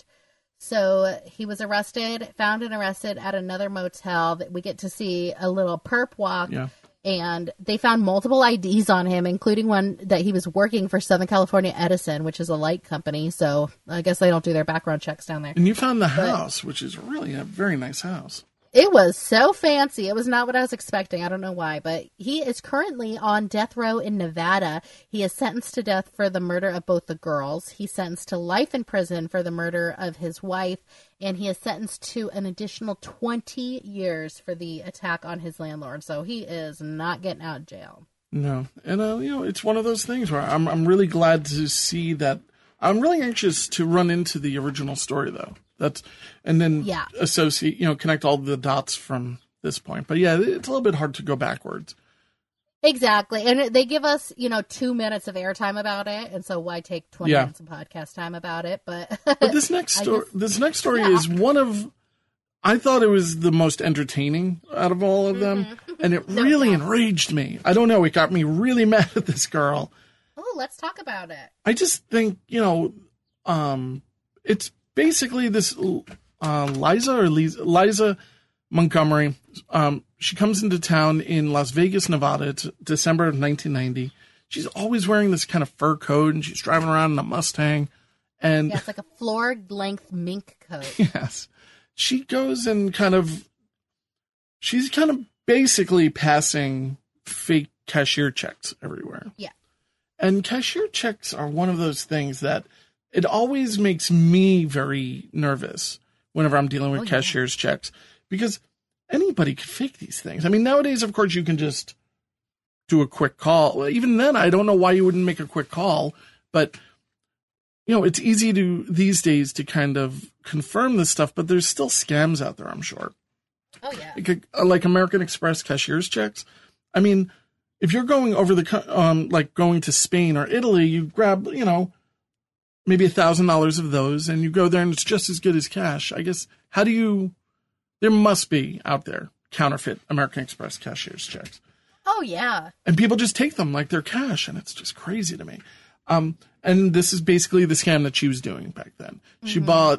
So he was arrested, found and arrested at another motel that we get to see a little perp walk. Yeah. And they found multiple I Ds on him, including one that he was working for Southern California Edison, which is a light company. So I guess they don't do their background checks down there. And you found the house, which is really a very nice house. It was so fancy. It was not what I was expecting. I don't know why, but he is currently on death row in Nevada. He is sentenced to death for the murder of both the girls. He's sentenced to life in prison for the murder of his wife, and he is sentenced to an additional twenty years for the attack on his landlord. So he is not getting out of jail. No. And, uh, you know, it's one of those things where I'm, I'm really glad to see that. I'm really anxious to run into the original story, though. That's, and then Yeah. associate, you know, connect all the dots from this point. But yeah, it's a little bit hard to go backwards. Exactly. And they give us, you know, two minutes of airtime about it. And so why take twenty Yeah. minutes of podcast time about it? But, But this next I story, guess- this next story Yeah. is one of, I thought it was the most entertaining out of all of them. And it No really doubt. enraged me. I don't know. It got me really mad at this girl. oh, let's talk about it. I just think, you know, um, it's basically this uh, Liza or Liza, Liza Montgomery. Um, she comes into town in Las Vegas, Nevada. It's December of nineteen ninety. She's always wearing this kind of fur coat, and she's driving around in a Mustang. And Yeah, it's like a floor-length mink coat. yes, she goes and kind of, she's kind of basically passing fake cashier checks everywhere. Yeah. And cashier checks are one of those things that it always makes me very nervous whenever I'm dealing with Oh, yeah. cashier's checks, because anybody could fake these things. I mean, nowadays, of course, you can just do a quick call. Even then, I don't know why you wouldn't make a quick call, but you know, it's easy to these days to kind of confirm this stuff, but there's still scams out there, I'm sure. Oh, yeah. Like, like American Express cashier's checks. I mean, if you're going over the, co- um, like going to Spain or Italy, you grab, you know, maybe a thousand dollars of those and you go there and it's just as good as cash. I guess, how do you, there must be out there counterfeit American Express cashier's checks. Oh, yeah. And people just take them like they're cash, and it's just crazy to me. Um, and this is basically the scam that she was doing back then. Mm-hmm. She bought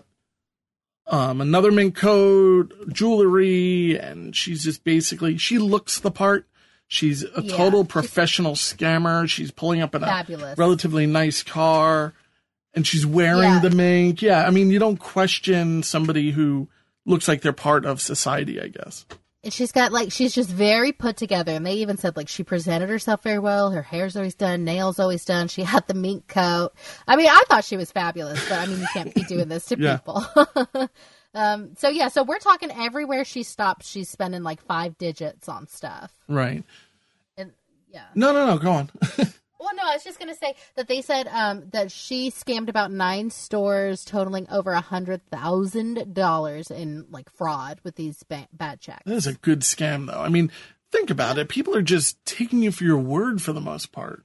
um, another mink coat, jewelry, and she's just basically, she looks the part. She's a Yeah. total professional scammer. She's pulling up in Fabulous. a relatively nice car, and she's wearing Yeah. the mink. Yeah, I mean, you don't question somebody who looks like they're part of society, I guess. And she's got, like, she's just very put together. And they even said, like, she presented herself very well. Her hair's always done. Nails always done. She had the mink coat. I mean, I thought she was fabulous. But, I mean, you can't be doing this to Yeah. people. um. So, yeah. So, we're talking everywhere she stops, she's spending, like, five digits on stuff. Right. And, yeah. No, no, no, go on. Well, no, I was just going to say that they said um, that she scammed about nine stores, totaling over a hundred thousand dollars in like fraud with these ba- bad checks. That is a good scam, though. I mean, think about it. People are just taking you for your word for the most part.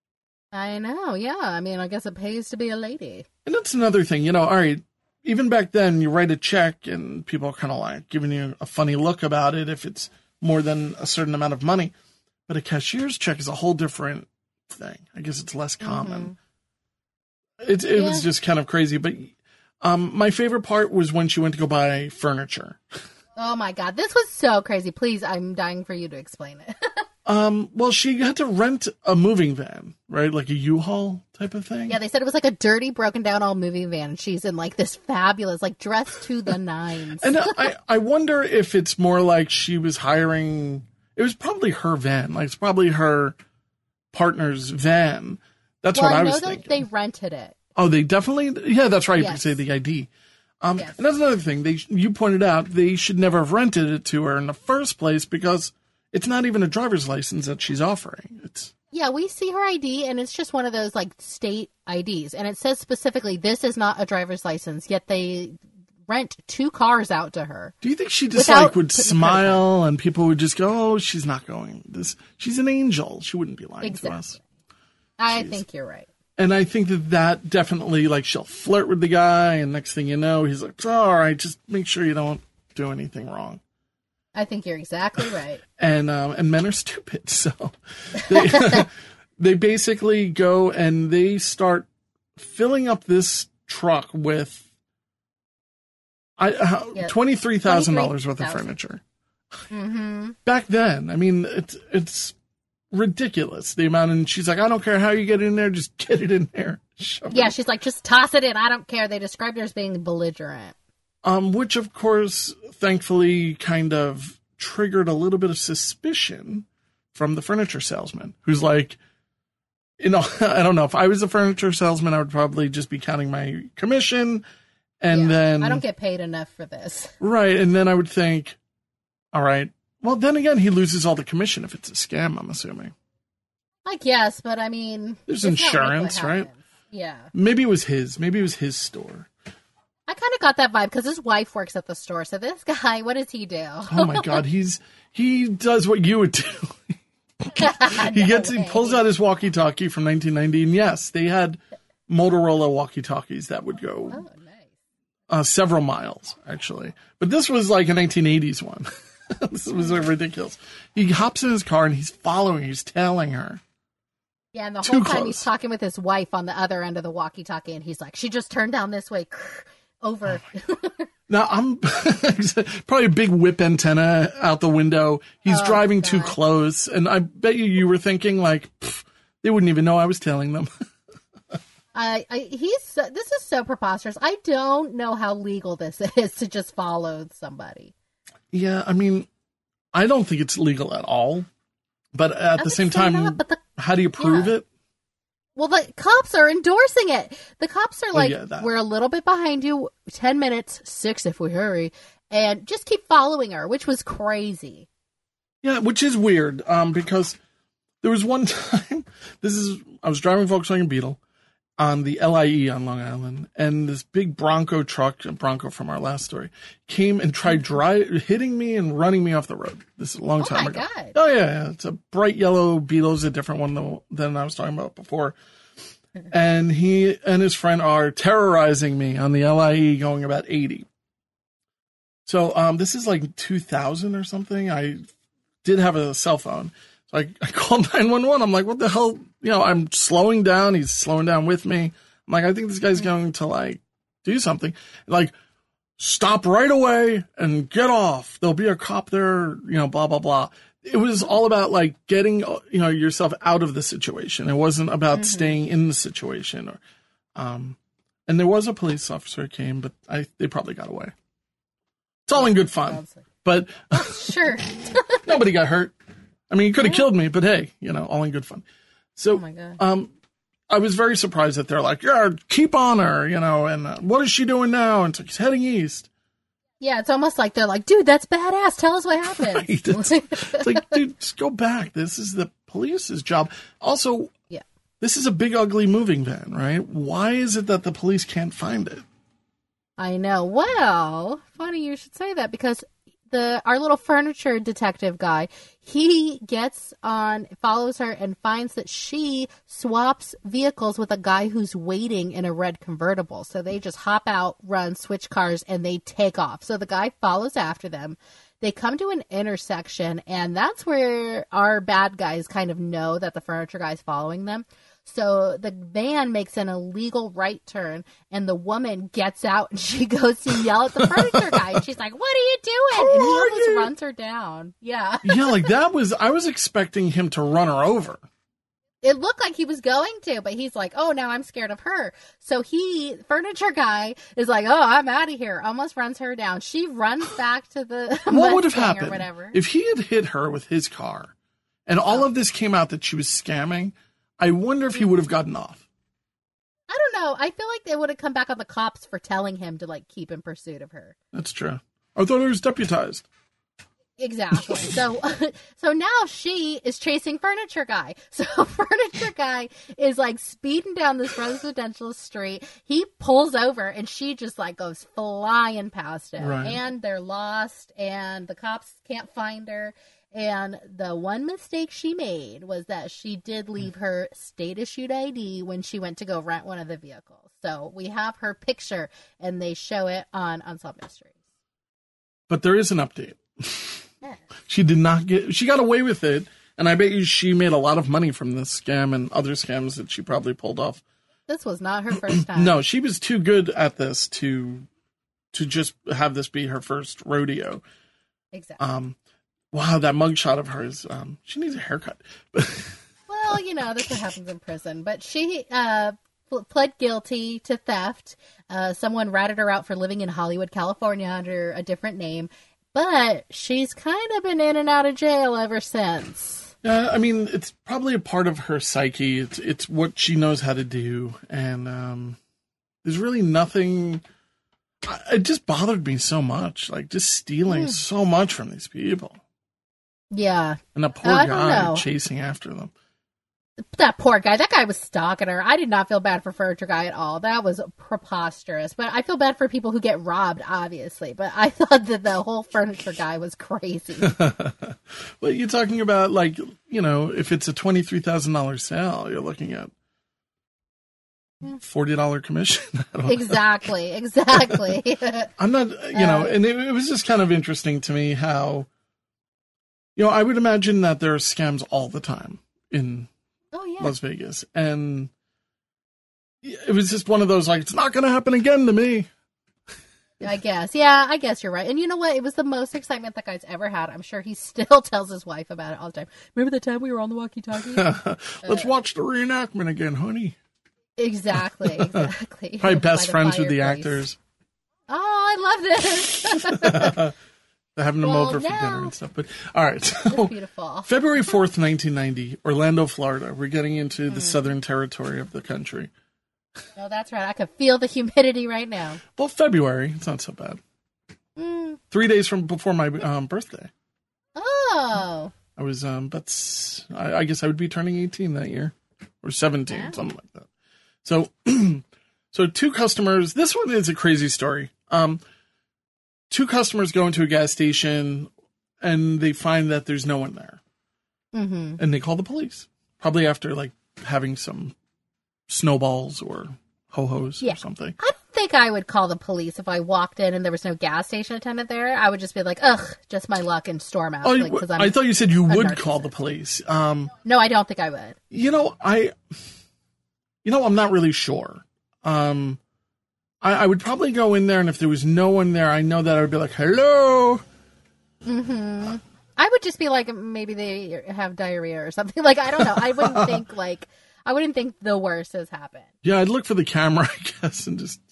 I know, yeah. I mean, I guess it pays to be a lady. And that's another thing, you know, all right, even back then, you write a check and people are kind of like giving you a funny look about it if it's more than a certain amount of money. But a cashier's check is a whole different thing. I guess it's less common. Mm-hmm. It, it Yeah. was just kind of crazy. But um, my favorite part was when she went to go buy furniture. Oh, my God. This was so crazy. Please, I'm dying for you to explain it. Um, well, she had to rent a moving van, right? Like a U-Haul type of thing. Yeah, they said it was like a dirty, broken down old moving van. And she's in like this fabulous, like dressed to the nines. And I, I wonder if it's more like she was hiring, it was probably her van. Like it's probably her partner's van. That's well, what I, I know was that thinking. they rented it. Oh, they definitely, yeah, that's right. You Yes. could say the I D. Um, Yes. And that's another thing. They, you pointed out they should never have rented it to her in the first place because it's not even a driver's license that she's offering. It's Yeah, we see her I D, and it's just one of those like state I Ds, and it says specifically this is not a driver's license. Yet they rent two cars out to her. Do you think she just Without like would putting smile and people would just go, "Oh, she's not going. This, she's an angel. She wouldn't be lying Exactly. to us." I Jeez. think you're right. And I think that that definitely, like, she'll flirt with the guy, and next thing you know, he's like, oh, "All right, just make sure you don't do anything wrong." I think you're exactly right. And um, and men are stupid, so they they basically go and they start filling up this truck with I uh, Yeah. twenty three thousand dollars worth of twenty-three furniture. Mm-hmm. Back then, I mean, it's it's ridiculous the amount. And she's like, "I don't care how you get in there, just get it in there." Shove Yeah, it. she's like, just toss it in. I don't care. They described her as being belligerent. Um, which of course, thankfully, kind of triggered a little bit of suspicion from the furniture salesman, who's like, you know, I don't know, if I was a furniture salesman, I would probably just be counting my commission, and Yeah, then I don't get paid enough for this. right, and then I would think, all right, well, then again, he loses all the commission if it's a scam. I'm assuming I guess, but I mean, There's it's not like what insurance, right? happens. Yeah. maybe it was his, maybe it was his store. I kind of got that vibe because his wife works at the store. So this guy, what does he do? Oh my God, he's he does what you would do. He gets he pulls out his walkie-talkie from nineteen ninety, and yes, they had Motorola walkie-talkies that would go Oh, nice. uh, several miles actually. But this was like a nineteen eighties one. This was ridiculous. He hops in his car and he's following, he's tailing her. Yeah, and the Too whole time close. he's talking with his wife on the other end of the walkie-talkie, and he's like, "She just turned down this way, over." Now I'm probably a big whip antenna out the window. He's Oh, driving too God. close, and I bet you you were thinking like, "Pff, they wouldn't even know I was tailing them." I, I, he's so, this is so preposterous. I don't know how legal this is to just follow somebody. Yeah, I mean, I don't think it's legal at all. But at I the would same say time, not, but the, how do you prove yeah. it? Well, the cops are endorsing it. The cops are like, yeah, that- we're a little bit behind you, ten minutes, six if we hurry, and just keep following her, which was crazy. Yeah, which is weird, um, because there was one time, this is, I was driving Volkswagen Beetle on the L I E on Long Island, and this big Bronco truck, a Bronco from our last story, came and tried dry, hitting me and running me off the road. This is a long Oh time my ago. God. Oh, yeah, yeah, it's a bright yellow Beetle, it's a different one than, than I was talking about before. And he and his friend are terrorizing me on the L I E going about eighty. So um, this is like two thousand or something. I did have a cell phone. So I, I called nine one one. I'm like, what the hell? You know, I'm slowing down. He's slowing down with me. I'm like, I think this guy's going to like do something. Like, stop right away and get off. There'll be a cop there, you know, blah, blah, blah. It was all about like getting, you know, yourself out of the situation. It wasn't about mm-hmm. staying in the situation. Or, um, and there was a police officer who came, but I, they probably got away. It's all in good fun, but sure. Nobody got hurt. I mean, he could have killed me, but hey, you know, all in good fun. So, oh my God. um, I was very surprised that they're like, yeah, keep on her, you know, and uh, what is she doing now? And it's like, he's heading east. Yeah, it's almost like they're like, dude, that's badass. Tell us what happened. Right. It's, it's like, dude, just go back. This is the police's job. Also, yeah, this is a big, ugly moving van, right? Why is it that the police can't find it? I know. Well, funny you should say that, because the our little furniture detective guy, he gets on, follows her and finds that she swaps vehicles with a guy who's waiting in a red convertible. So they just hop out, run, switch cars, and they take off. So the guy follows after them. They come to an intersection, and that's where our bad guys kind of know that the furniture guy's following them. So the van makes an illegal right turn, and the woman gets out, and she goes to yell at the furniture guy. And she's like, "What are you doing?" Who and he are almost you? runs her down. Yeah. Yeah, like that was, I was expecting him to run her over. It looked like he was going to, but he's like, oh, now I'm scared of her. So he, furniture guy, is like, oh, I'm out of here. Almost runs her down. She runs back to the What would have Mustang or happened whatever. if he had hit her with his car and all of this came out that she was scamming? I wonder if he would have gotten off. I don't know. I feel like they would have come back on the cops for telling him to like keep in pursuit of her. That's true. I thought he was deputized. Exactly. So, so now she is chasing furniture guy. So furniture guy is like speeding down this residential street. He pulls over and she just like goes flying past him. Right. And they're lost and the cops can't find her. And the one mistake she made was that she did leave her state-issued I D when she went to go rent one of the vehicles. So we have her picture and they show it on Unsolved Mysteries. But there is an update. Yeah. She did not get, she got away with it. And I bet you she made a lot of money from this scam and other scams that she probably pulled off. This was not her first time. No, she was too good at this to, to just have this be her first rodeo. Exactly. Um, wow, that mugshot of hers, um, she needs a haircut. Well, you know, that's what happens in prison. But she uh, pl- pled guilty to theft. Uh, someone ratted her out for living in Hollywood, California under a different name. But she's kind of been in and out of jail ever since. Yeah, I mean, it's probably a part of her psyche. It's it's what she knows how to do. And um, there's really nothing... It just bothered me so much. Like, just stealing mm. so much from these people. Yeah. And the poor I guy chasing after them. That poor guy. That guy was stalking her. I did not feel bad for Furniture Guy at all. That was preposterous. But I feel bad for people who get robbed, obviously. But I thought that the whole Furniture Guy was crazy. Well, you're talking about, like, you know, if it's a twenty-three thousand dollars sale, you're looking at forty dollars commission. Exactly. Exactly. I'm not, you know, uh, and it, it was just kind of interesting to me how, you know, I would imagine that there are scams all the time in oh, yeah. Las Vegas. And it was just one of those, like, it's not going to happen again to me. I guess. Yeah, I guess you're right. And you know what? It was the most excitement that guy's ever had. I'm sure he still tells his wife about it all the time. Remember the time we were on the walkie-talkie? Let's uh, watch the reenactment again, honey. Exactly, exactly. Probably best friends with the actors. Oh, I love this. having them Well, over for now- dinner and stuff. But all right, It's so beautiful. February fourth, nineteen ninety, Orlando, Florida. We're getting into the southern territory of the country. Oh, that's right. I can feel the humidity right now. Well, February, it's not so bad. Mm. Three days from before my um, birthday. Oh. I was, um, that's, I, I guess I would be turning eighteen that year, or seventeen, Wow. something like that. So, so two customers, this one is a crazy story. Um, two customers go into a gas station and they find that there's no one there. Mm-hmm. And they call the police, probably after like having some snowballs or ho-hos Yeah. or something. I don't think I would call the police if I walked in and there was no gas station attendant there. I would just be like, ugh, just my luck and storm out. Oh, like, 'cause I'm, I thought you said you a would call the narcissist. police. Um, No, I don't think I would. You know, I, you know, I'm not really sure. Um, I, I would probably go in there, and if there was no one there, I know that I would be like, hello. Mm-hmm. I would just be like, maybe they have diarrhea or something. Like, I don't know. I wouldn't think like, I wouldn't think the worst has happened. Yeah, I'd look for the camera, I guess, and just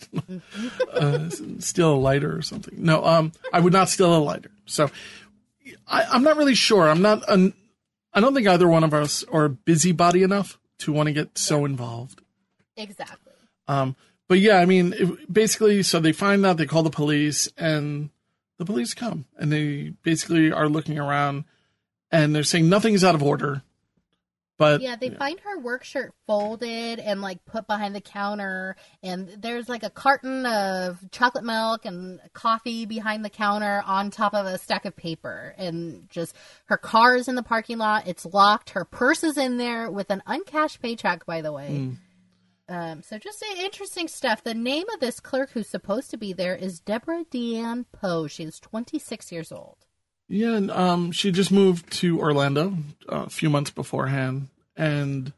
uh, steal a lighter or something. No, um, I would not steal a lighter. So I, I'm not really sure. I'm not, an, I don't think either one of us are busybody enough to want to get so involved. Exactly. Um, but yeah, I mean, it, basically, so they find out, they call the police, and the police come, and they basically are looking around, and they're saying nothing's out of order. But Yeah, they find her work shirt folded and like put behind the counter, and there's like a carton of chocolate milk and coffee behind the counter on top of a stack of paper, and just her car is in the parking lot. It's locked. Her purse is in there with an uncashed paycheck, by the way. Mm. Um, so just uh, interesting stuff. The name of this clerk who's supposed to be there is Deborah Deanne Poe. She's twenty-six years old. Yeah, and um, she just moved to Orlando uh, a few months beforehand, and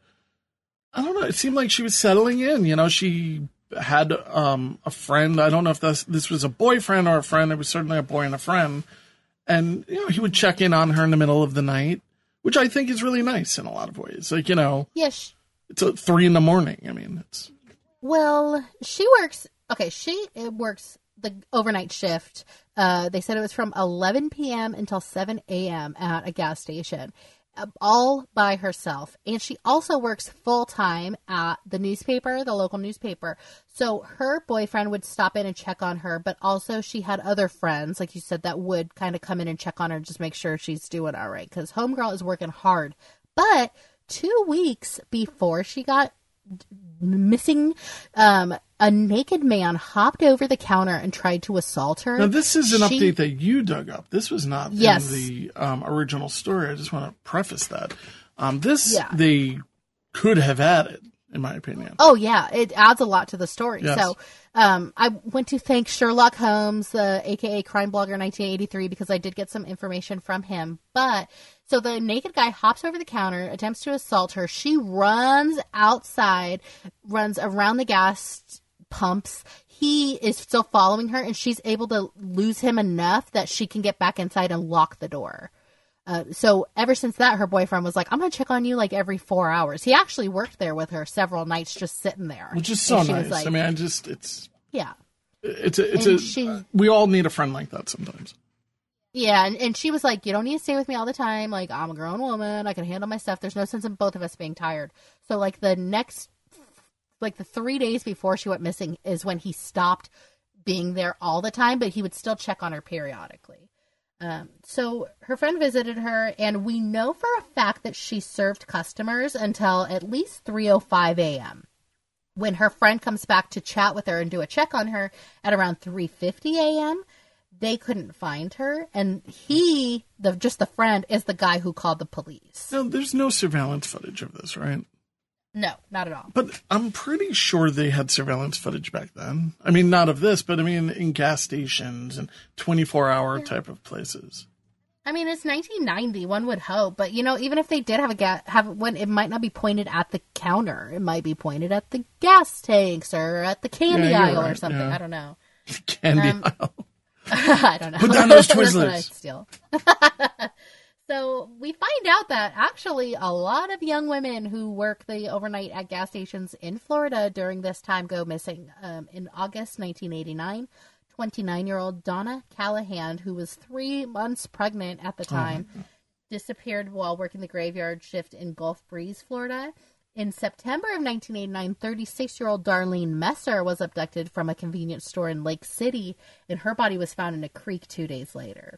I don't know. It seemed like she was settling in. You know, she had um, a friend. I don't know if this this was a boyfriend or a friend. It was certainly a boy and a friend, and you know, he would check in on her in the middle of the night, which I think is really nice in a lot of ways. Like, you know, Yes. it's at three in the morning. I mean, it's Well, she works. Okay, she uh, works the overnight shift. Uh, they said it was from eleven p.m. until seven a.m. at a gas station, uh, all by herself. And she also works full time at the newspaper, the local newspaper. So her boyfriend would stop in and check on her, but also she had other friends, like you said, that would kind of come in and check on her, just make sure she's doing all right. Because homegirl is working hard. But two weeks before she got missing, um, a naked man hopped over the counter and tried to assault her. now this is an She- update that you dug up. This was not Yes. in the um, original story. I just want to preface that. Um, this Yeah. they could have added, in my opinion. Oh yeah, it adds a lot to the story. Yes. So, um, I went to thank Sherlock Holmes, uh, aka Crime Blogger nineteen eighty-three, because I did get some information from him. But so the naked guy hops over the counter, attempts to assault her. She runs outside, runs around the gas pumps. He is still following her, and she's able to lose him enough that she can get back inside and lock the door. Uh, so ever since that, her boyfriend was like, I'm going to check on you like every four hours. He actually worked there with her several nights, just sitting there. Which is so And she was nice. like- I mean, I just it's Yeah. it's a it's And a she- we all need a friend like that sometimes. Yeah. And, and she was like, you don't need to stay with me all the time. Like, I'm a grown woman. I can handle my stuff. There's no sense in both of us being tired. So like the next, like the three days before she went missing is when he stopped being there all the time, but he would still check on her periodically. Um, so her friend visited her, and we know for a fact that she served customers until at least three oh five a.m. When her friend comes back to chat with her and do a check on her at around three fifty a.m., they couldn't find her, and he, the just the friend, is the guy who called the police. No, there's no surveillance footage of this, right? No, not at all. But I'm pretty sure they had surveillance footage back then. I mean, not of this, but I mean, in gas stations and twenty-four hour type of places. I mean, it's nineteen ninety. One would hope, but you know, even if they did have a gas, have one, it might not be pointed at the counter. It might be pointed at the gas tanks or at the candy Yeah, you're aisle or right, something. yeah. I don't know. Candy Um, aisle. I don't know. Put down those That's what Twizzlers. I'd steal. So we find out that actually a lot of young women who work the overnight at gas stations in Florida during this time go missing. Um, in August nineteen eighty-nine, twenty-nine-year-old Donna Callahan, who was three months pregnant at the time, oh. disappeared while working the graveyard shift in Gulf Breeze, Florida. In September of nineteen eighty-nine, thirty-six-year-old Darlene Messer was abducted from a convenience store in Lake City, and her body was found in a creek two days later.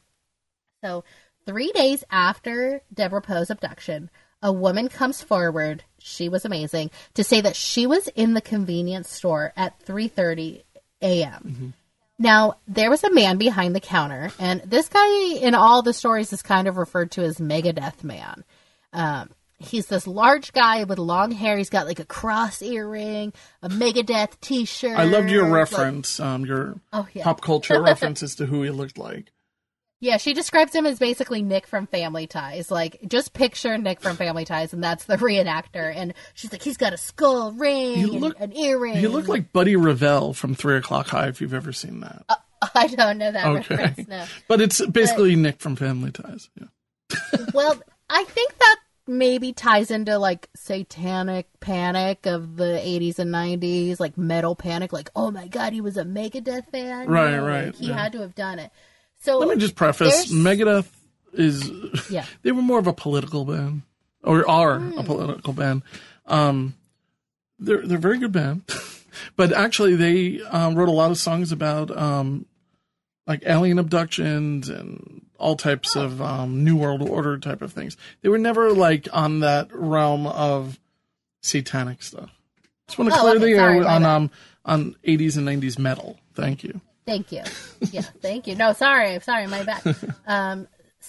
So, three days after Deborah Poe's abduction, a woman comes forward, she was amazing, to say that she was in the convenience store at three thirty a.m. Mm-hmm. Now, there was a man behind the counter, and this guy in all the stories is kind of referred to as Megadeth Man. Um, he's this large guy with long hair. He's got like a cross earring, a Megadeth t-shirt. I loved your reference, like, um, your oh, yeah. pop culture references to who he looked like. Yeah, she describes him as basically Nick from Family Ties. Like, just picture Nick from Family Ties, and that's the reenactor. And she's like, he's got a skull ring he looked, and an earring. He looked like Buddy Revell from Three O'Clock High, if you've ever seen that. Uh, I don't know that okay. reference, no. But it's basically but, Nick from Family Ties. Yeah. Well, I think that maybe ties into, like, satanic panic of the eighties and nineties, like metal panic. Like, oh, my God, he was a Megadeth fan. Right, you know, right. Like, he yeah. had to have done it. So let me just preface, Megadeth is, yeah. they were more of a political band, or are mm. a political band. Um, they're, they're a very good band, but actually they um, wrote a lot of songs about um, like alien abductions and all types oh. of um, New World Order type of things. They were never like on that realm of satanic stuff. Just want to oh, clear okay, the sorry, air on, um, on eighties and nineties metal. Thank you. Thank you. Yeah, thank you. No, sorry. Sorry, my bad. Um,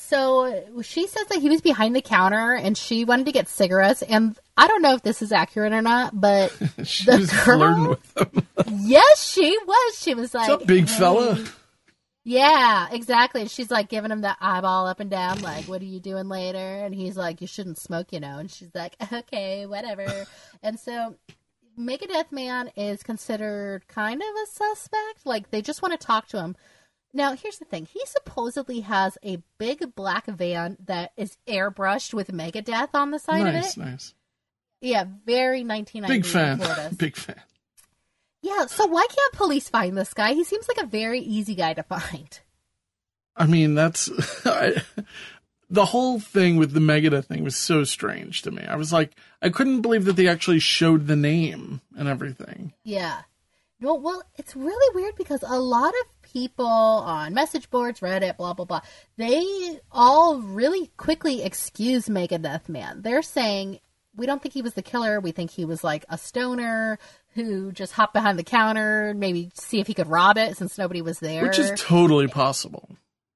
so she says that he was behind the counter and she wanted to get cigarettes. And I don't know if this is accurate or not, but she the was girl, flirting with him. Yes, she was. She was like, what's up, big hey. fella? Yeah, exactly. And she's like giving him the eyeball up and down, like, what are you doing later? And he's like, you shouldn't smoke, you know. And she's like, okay, whatever. And so Megadeth Man is considered kind of a suspect. Like, they just want to talk to him. Now, here's the thing. He supposedly has a big black van that is airbrushed with Megadeth on the side nice, of it. Nice, nice. Yeah, very nineteen nineties. Big fan. Big fan. Yeah, so why can't police find this guy? He seems like a very easy guy to find. I mean, that's... I, the whole thing with the Megadeth thing was so strange to me. I was like, I couldn't believe that they actually showed the name and everything. Yeah. Well, well, it's really weird because a lot of people on message boards, Reddit, blah, blah, blah, they all really quickly excuse Megadeth Man. They're saying, we don't think he was the killer. We think he was like a stoner who just hopped behind the counter, maybe see if he could rob it since nobody was there. Which is totally possible.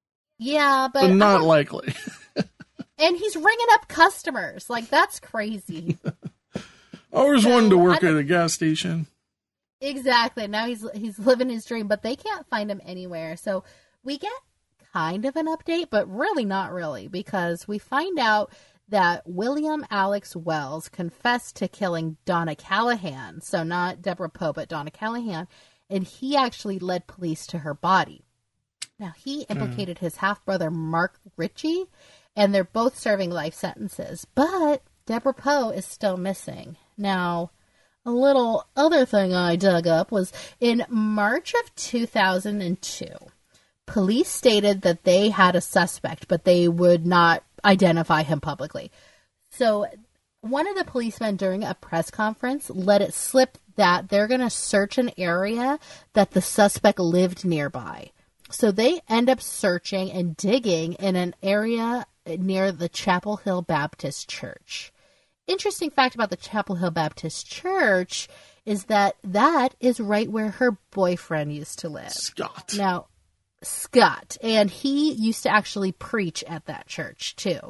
Yeah, but... But not likely. And he's ringing up customers. Like, that's crazy. I always so, wanted to work at a gas station. Exactly. Now he's he's living his dream, but they can't find him anywhere. So we get kind of an update, but really not really, because we find out that William Alex Wells confessed to killing Donna Callahan. So not Deborah Poe, but Donna Callahan. And he actually led police to her body. Now, he implicated mm. his half-brother, Mark Ritchie, and they're both serving life sentences. But Deborah Poe is still missing. Now, a little other thing I dug up was in March of two thousand two, police stated that they had a suspect, but they would not identify him publicly. So one of the policemen during a press conference let it slip that they're going to search an area that the suspect lived nearby. So they end up searching and digging in an area near the Chapel Hill Baptist Church. Interesting fact about the Chapel Hill Baptist Church is that that is right where her boyfriend used to live. Scott. Now, Scott. And he used to actually preach at that church, too.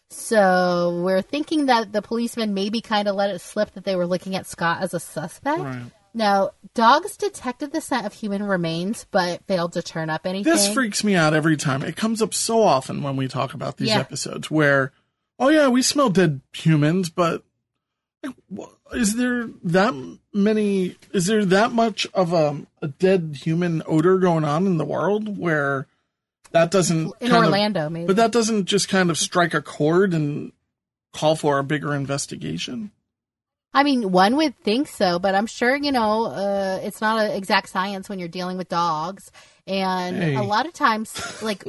So we're thinking that the policeman maybe kind of let it slip that they were looking at Scott as a suspect. Right. Now, dogs detected the scent of human remains, but failed to turn up anything. This freaks me out every time. It comes up so often when we talk about these yeah. episodes where, oh yeah, we smell dead humans, but is there that many, is there that much of a, a dead human odor going on in the world where that doesn't... In Orlando, of, maybe. But that doesn't just kind of strike a chord and call for a bigger investigation? I mean, one would think so, but I'm sure, you know, uh, it's not an exact science when you're dealing with dogs. And Hey. a lot of times, like,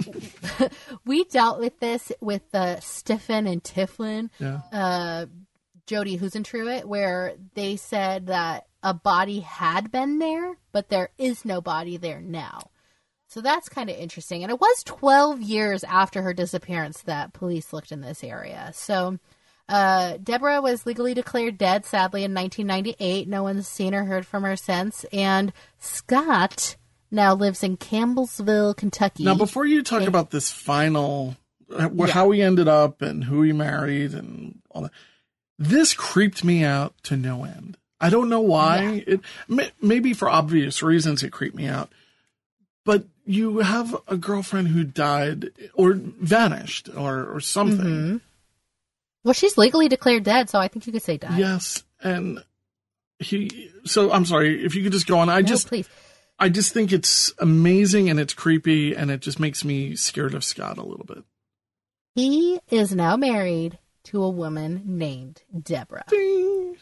we dealt with this with uh, Stiffen and Tiflin, Yeah. uh, Jody Husentruitt, where they said that a body had been there, but there is no body there now. So that's kind of interesting. And it was twelve years after her disappearance that police looked in this area. So uh, Deborah was legally declared dead, sadly, in nineteen ninety-eight. No one's seen or heard from her since. And Scott now lives in Campbellsville, Kentucky. Now, before you talk Yeah. about this final, uh, Yeah. how he ended up and who he married and all that, this creeped me out to no end. I don't know why. It may, maybe for obvious reasons it creeped me out. But you have a girlfriend who died or vanished or, or something. Mhm. Well, she's legally declared dead, so I think you could say died. Yes. And he, so I'm sorry, if you could just go on. I No, just, please. I just think it's amazing and it's creepy and it just makes me scared of Scott a little bit. He is now married to a woman named Deborah. Ding.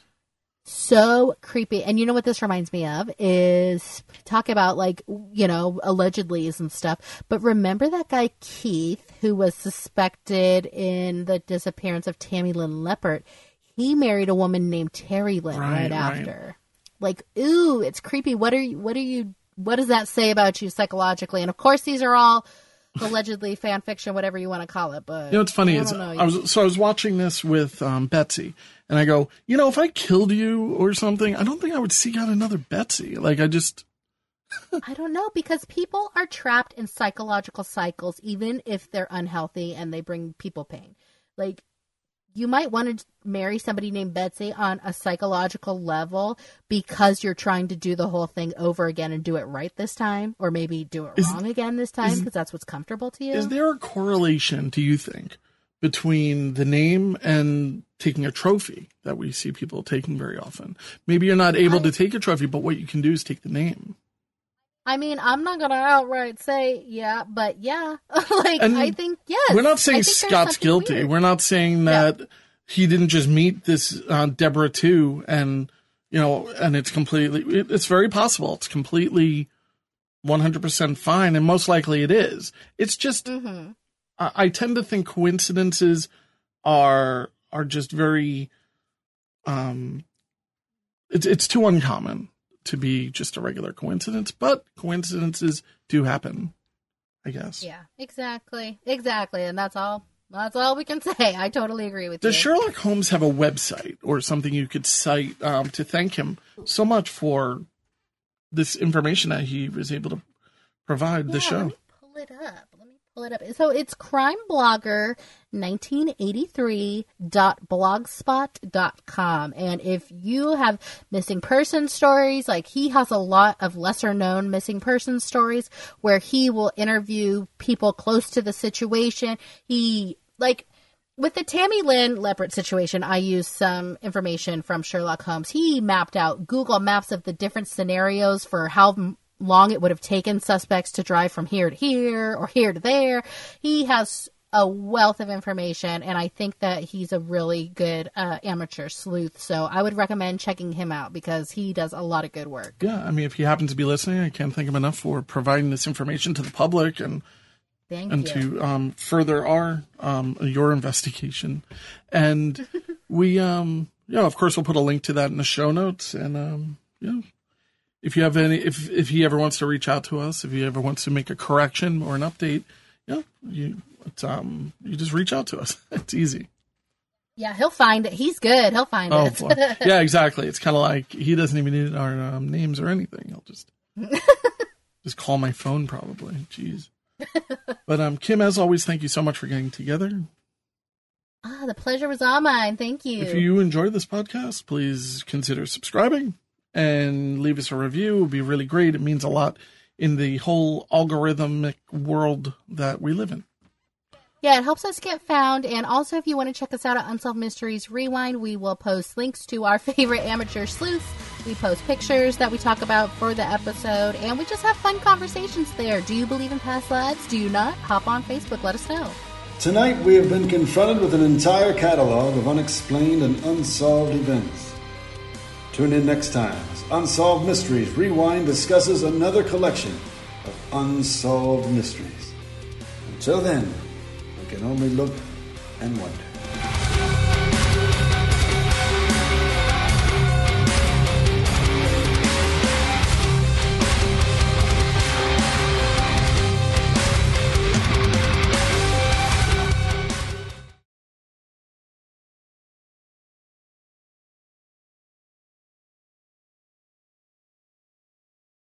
So creepy. And you know what this reminds me of is talk about, like, you know, allegedlys and stuff. But remember that guy Keith who was suspected in the disappearance of Tammy Lynn Leppert? He married a woman named Terry Lynn right, Right, right. after. Like, ooh, it's creepy. What are you, what are you, what does that say about you psychologically? And of course, these are all allegedly fan fiction, whatever you want to call it. But You know what's funny I is don't know. I was so I was watching this with um, Betsy, and I go, you know, if I killed you or something, I don't think I would seek out another Betsy. Like I just, I don't know, because people are trapped in psychological cycles, even if they're unhealthy and they bring people pain. Like, you might want to marry somebody named Betsy on a psychological level because you're trying to do the whole thing over again and do it right this time, or maybe do it Is- wrong again this time is- because that's what's comfortable to you. is there a correlation? Do you think between the name and taking a trophy that we see people taking very often? Maybe you're not able I- to take a trophy, but what you can do is take the name. I mean, I'm not going to outright say yeah, but yeah. like, And I think, yes. We're not I saying think there's Scott's something guilty. weird. We're not saying that he didn't just meet this uh, Deborah too, and you know, and it's completely. It, it's very possible. It's completely one hundred percent fine, and most likely it is. It's just Mm-hmm. I, I tend to think coincidences are are just very. Um, it's it's too uncommon to be just a regular coincidence, but coincidences do happen, I guess. Yeah, exactly. Exactly. And that's all. That's all we can say. I totally agree with Does you. Sherlock Holmes have a website or something you could cite um, to thank him so much for this information that he was able to provide the Yeah, show? Let me pull it up. Let me pull it up. So it's crime blogger nineteen eighty-three dot blogspot dot com. And if you have missing person stories, like he has a lot of lesser known missing person stories where he will interview people close to the situation. He, like, with the Tammy Lynn Leppert situation, I used some information from Sherlock Holmes. He mapped out Google Maps of the different scenarios for how m- long it would have taken suspects to drive from here to here or here to there. He has a wealth of information, and I think that he's a really good uh, amateur sleuth. So I would recommend checking him out because he does a lot of good work. Yeah, I mean, if you happen to be listening, I can't thank him enough for providing this information to the public and Thank and you. to um, further our um, your investigation. And we, um, yeah, of course, we'll put a link to that in the show notes. And um, yeah, if you have any, if if he ever wants to reach out to us, if he ever wants to make a correction or an update, yeah, you it's, um, you just reach out to us. It's easy. Yeah, he'll find it. He's good. He'll find Oh, it. boy. Yeah, exactly. It's kind of like he doesn't even need our um, names or anything. He'll just just call my phone, probably. Jeez. But um, Kim, as always, thank you so much for getting together. Ah, the pleasure was all mine. Thank you. If you enjoyed this podcast, please consider subscribing and leave us a review. It would be really great. It means a lot in the whole algorithmic world that we live in. Yeah, it helps us get found. And also, if you want to check us out at Unsolved Mysteries Rewind, we will post links to our favorite amateur sleuths. We post pictures that we talk about for the episode, and we just have fun conversations there. Do you believe in past lives? Do you not? Hop on Facebook. Let us know. Tonight we have been confronted with an entire catalog of unexplained and unsolved events. Tune in next time as Unsolved Mysteries Rewind discusses another collection of unsolved mysteries. Until then, we can only look and wonder.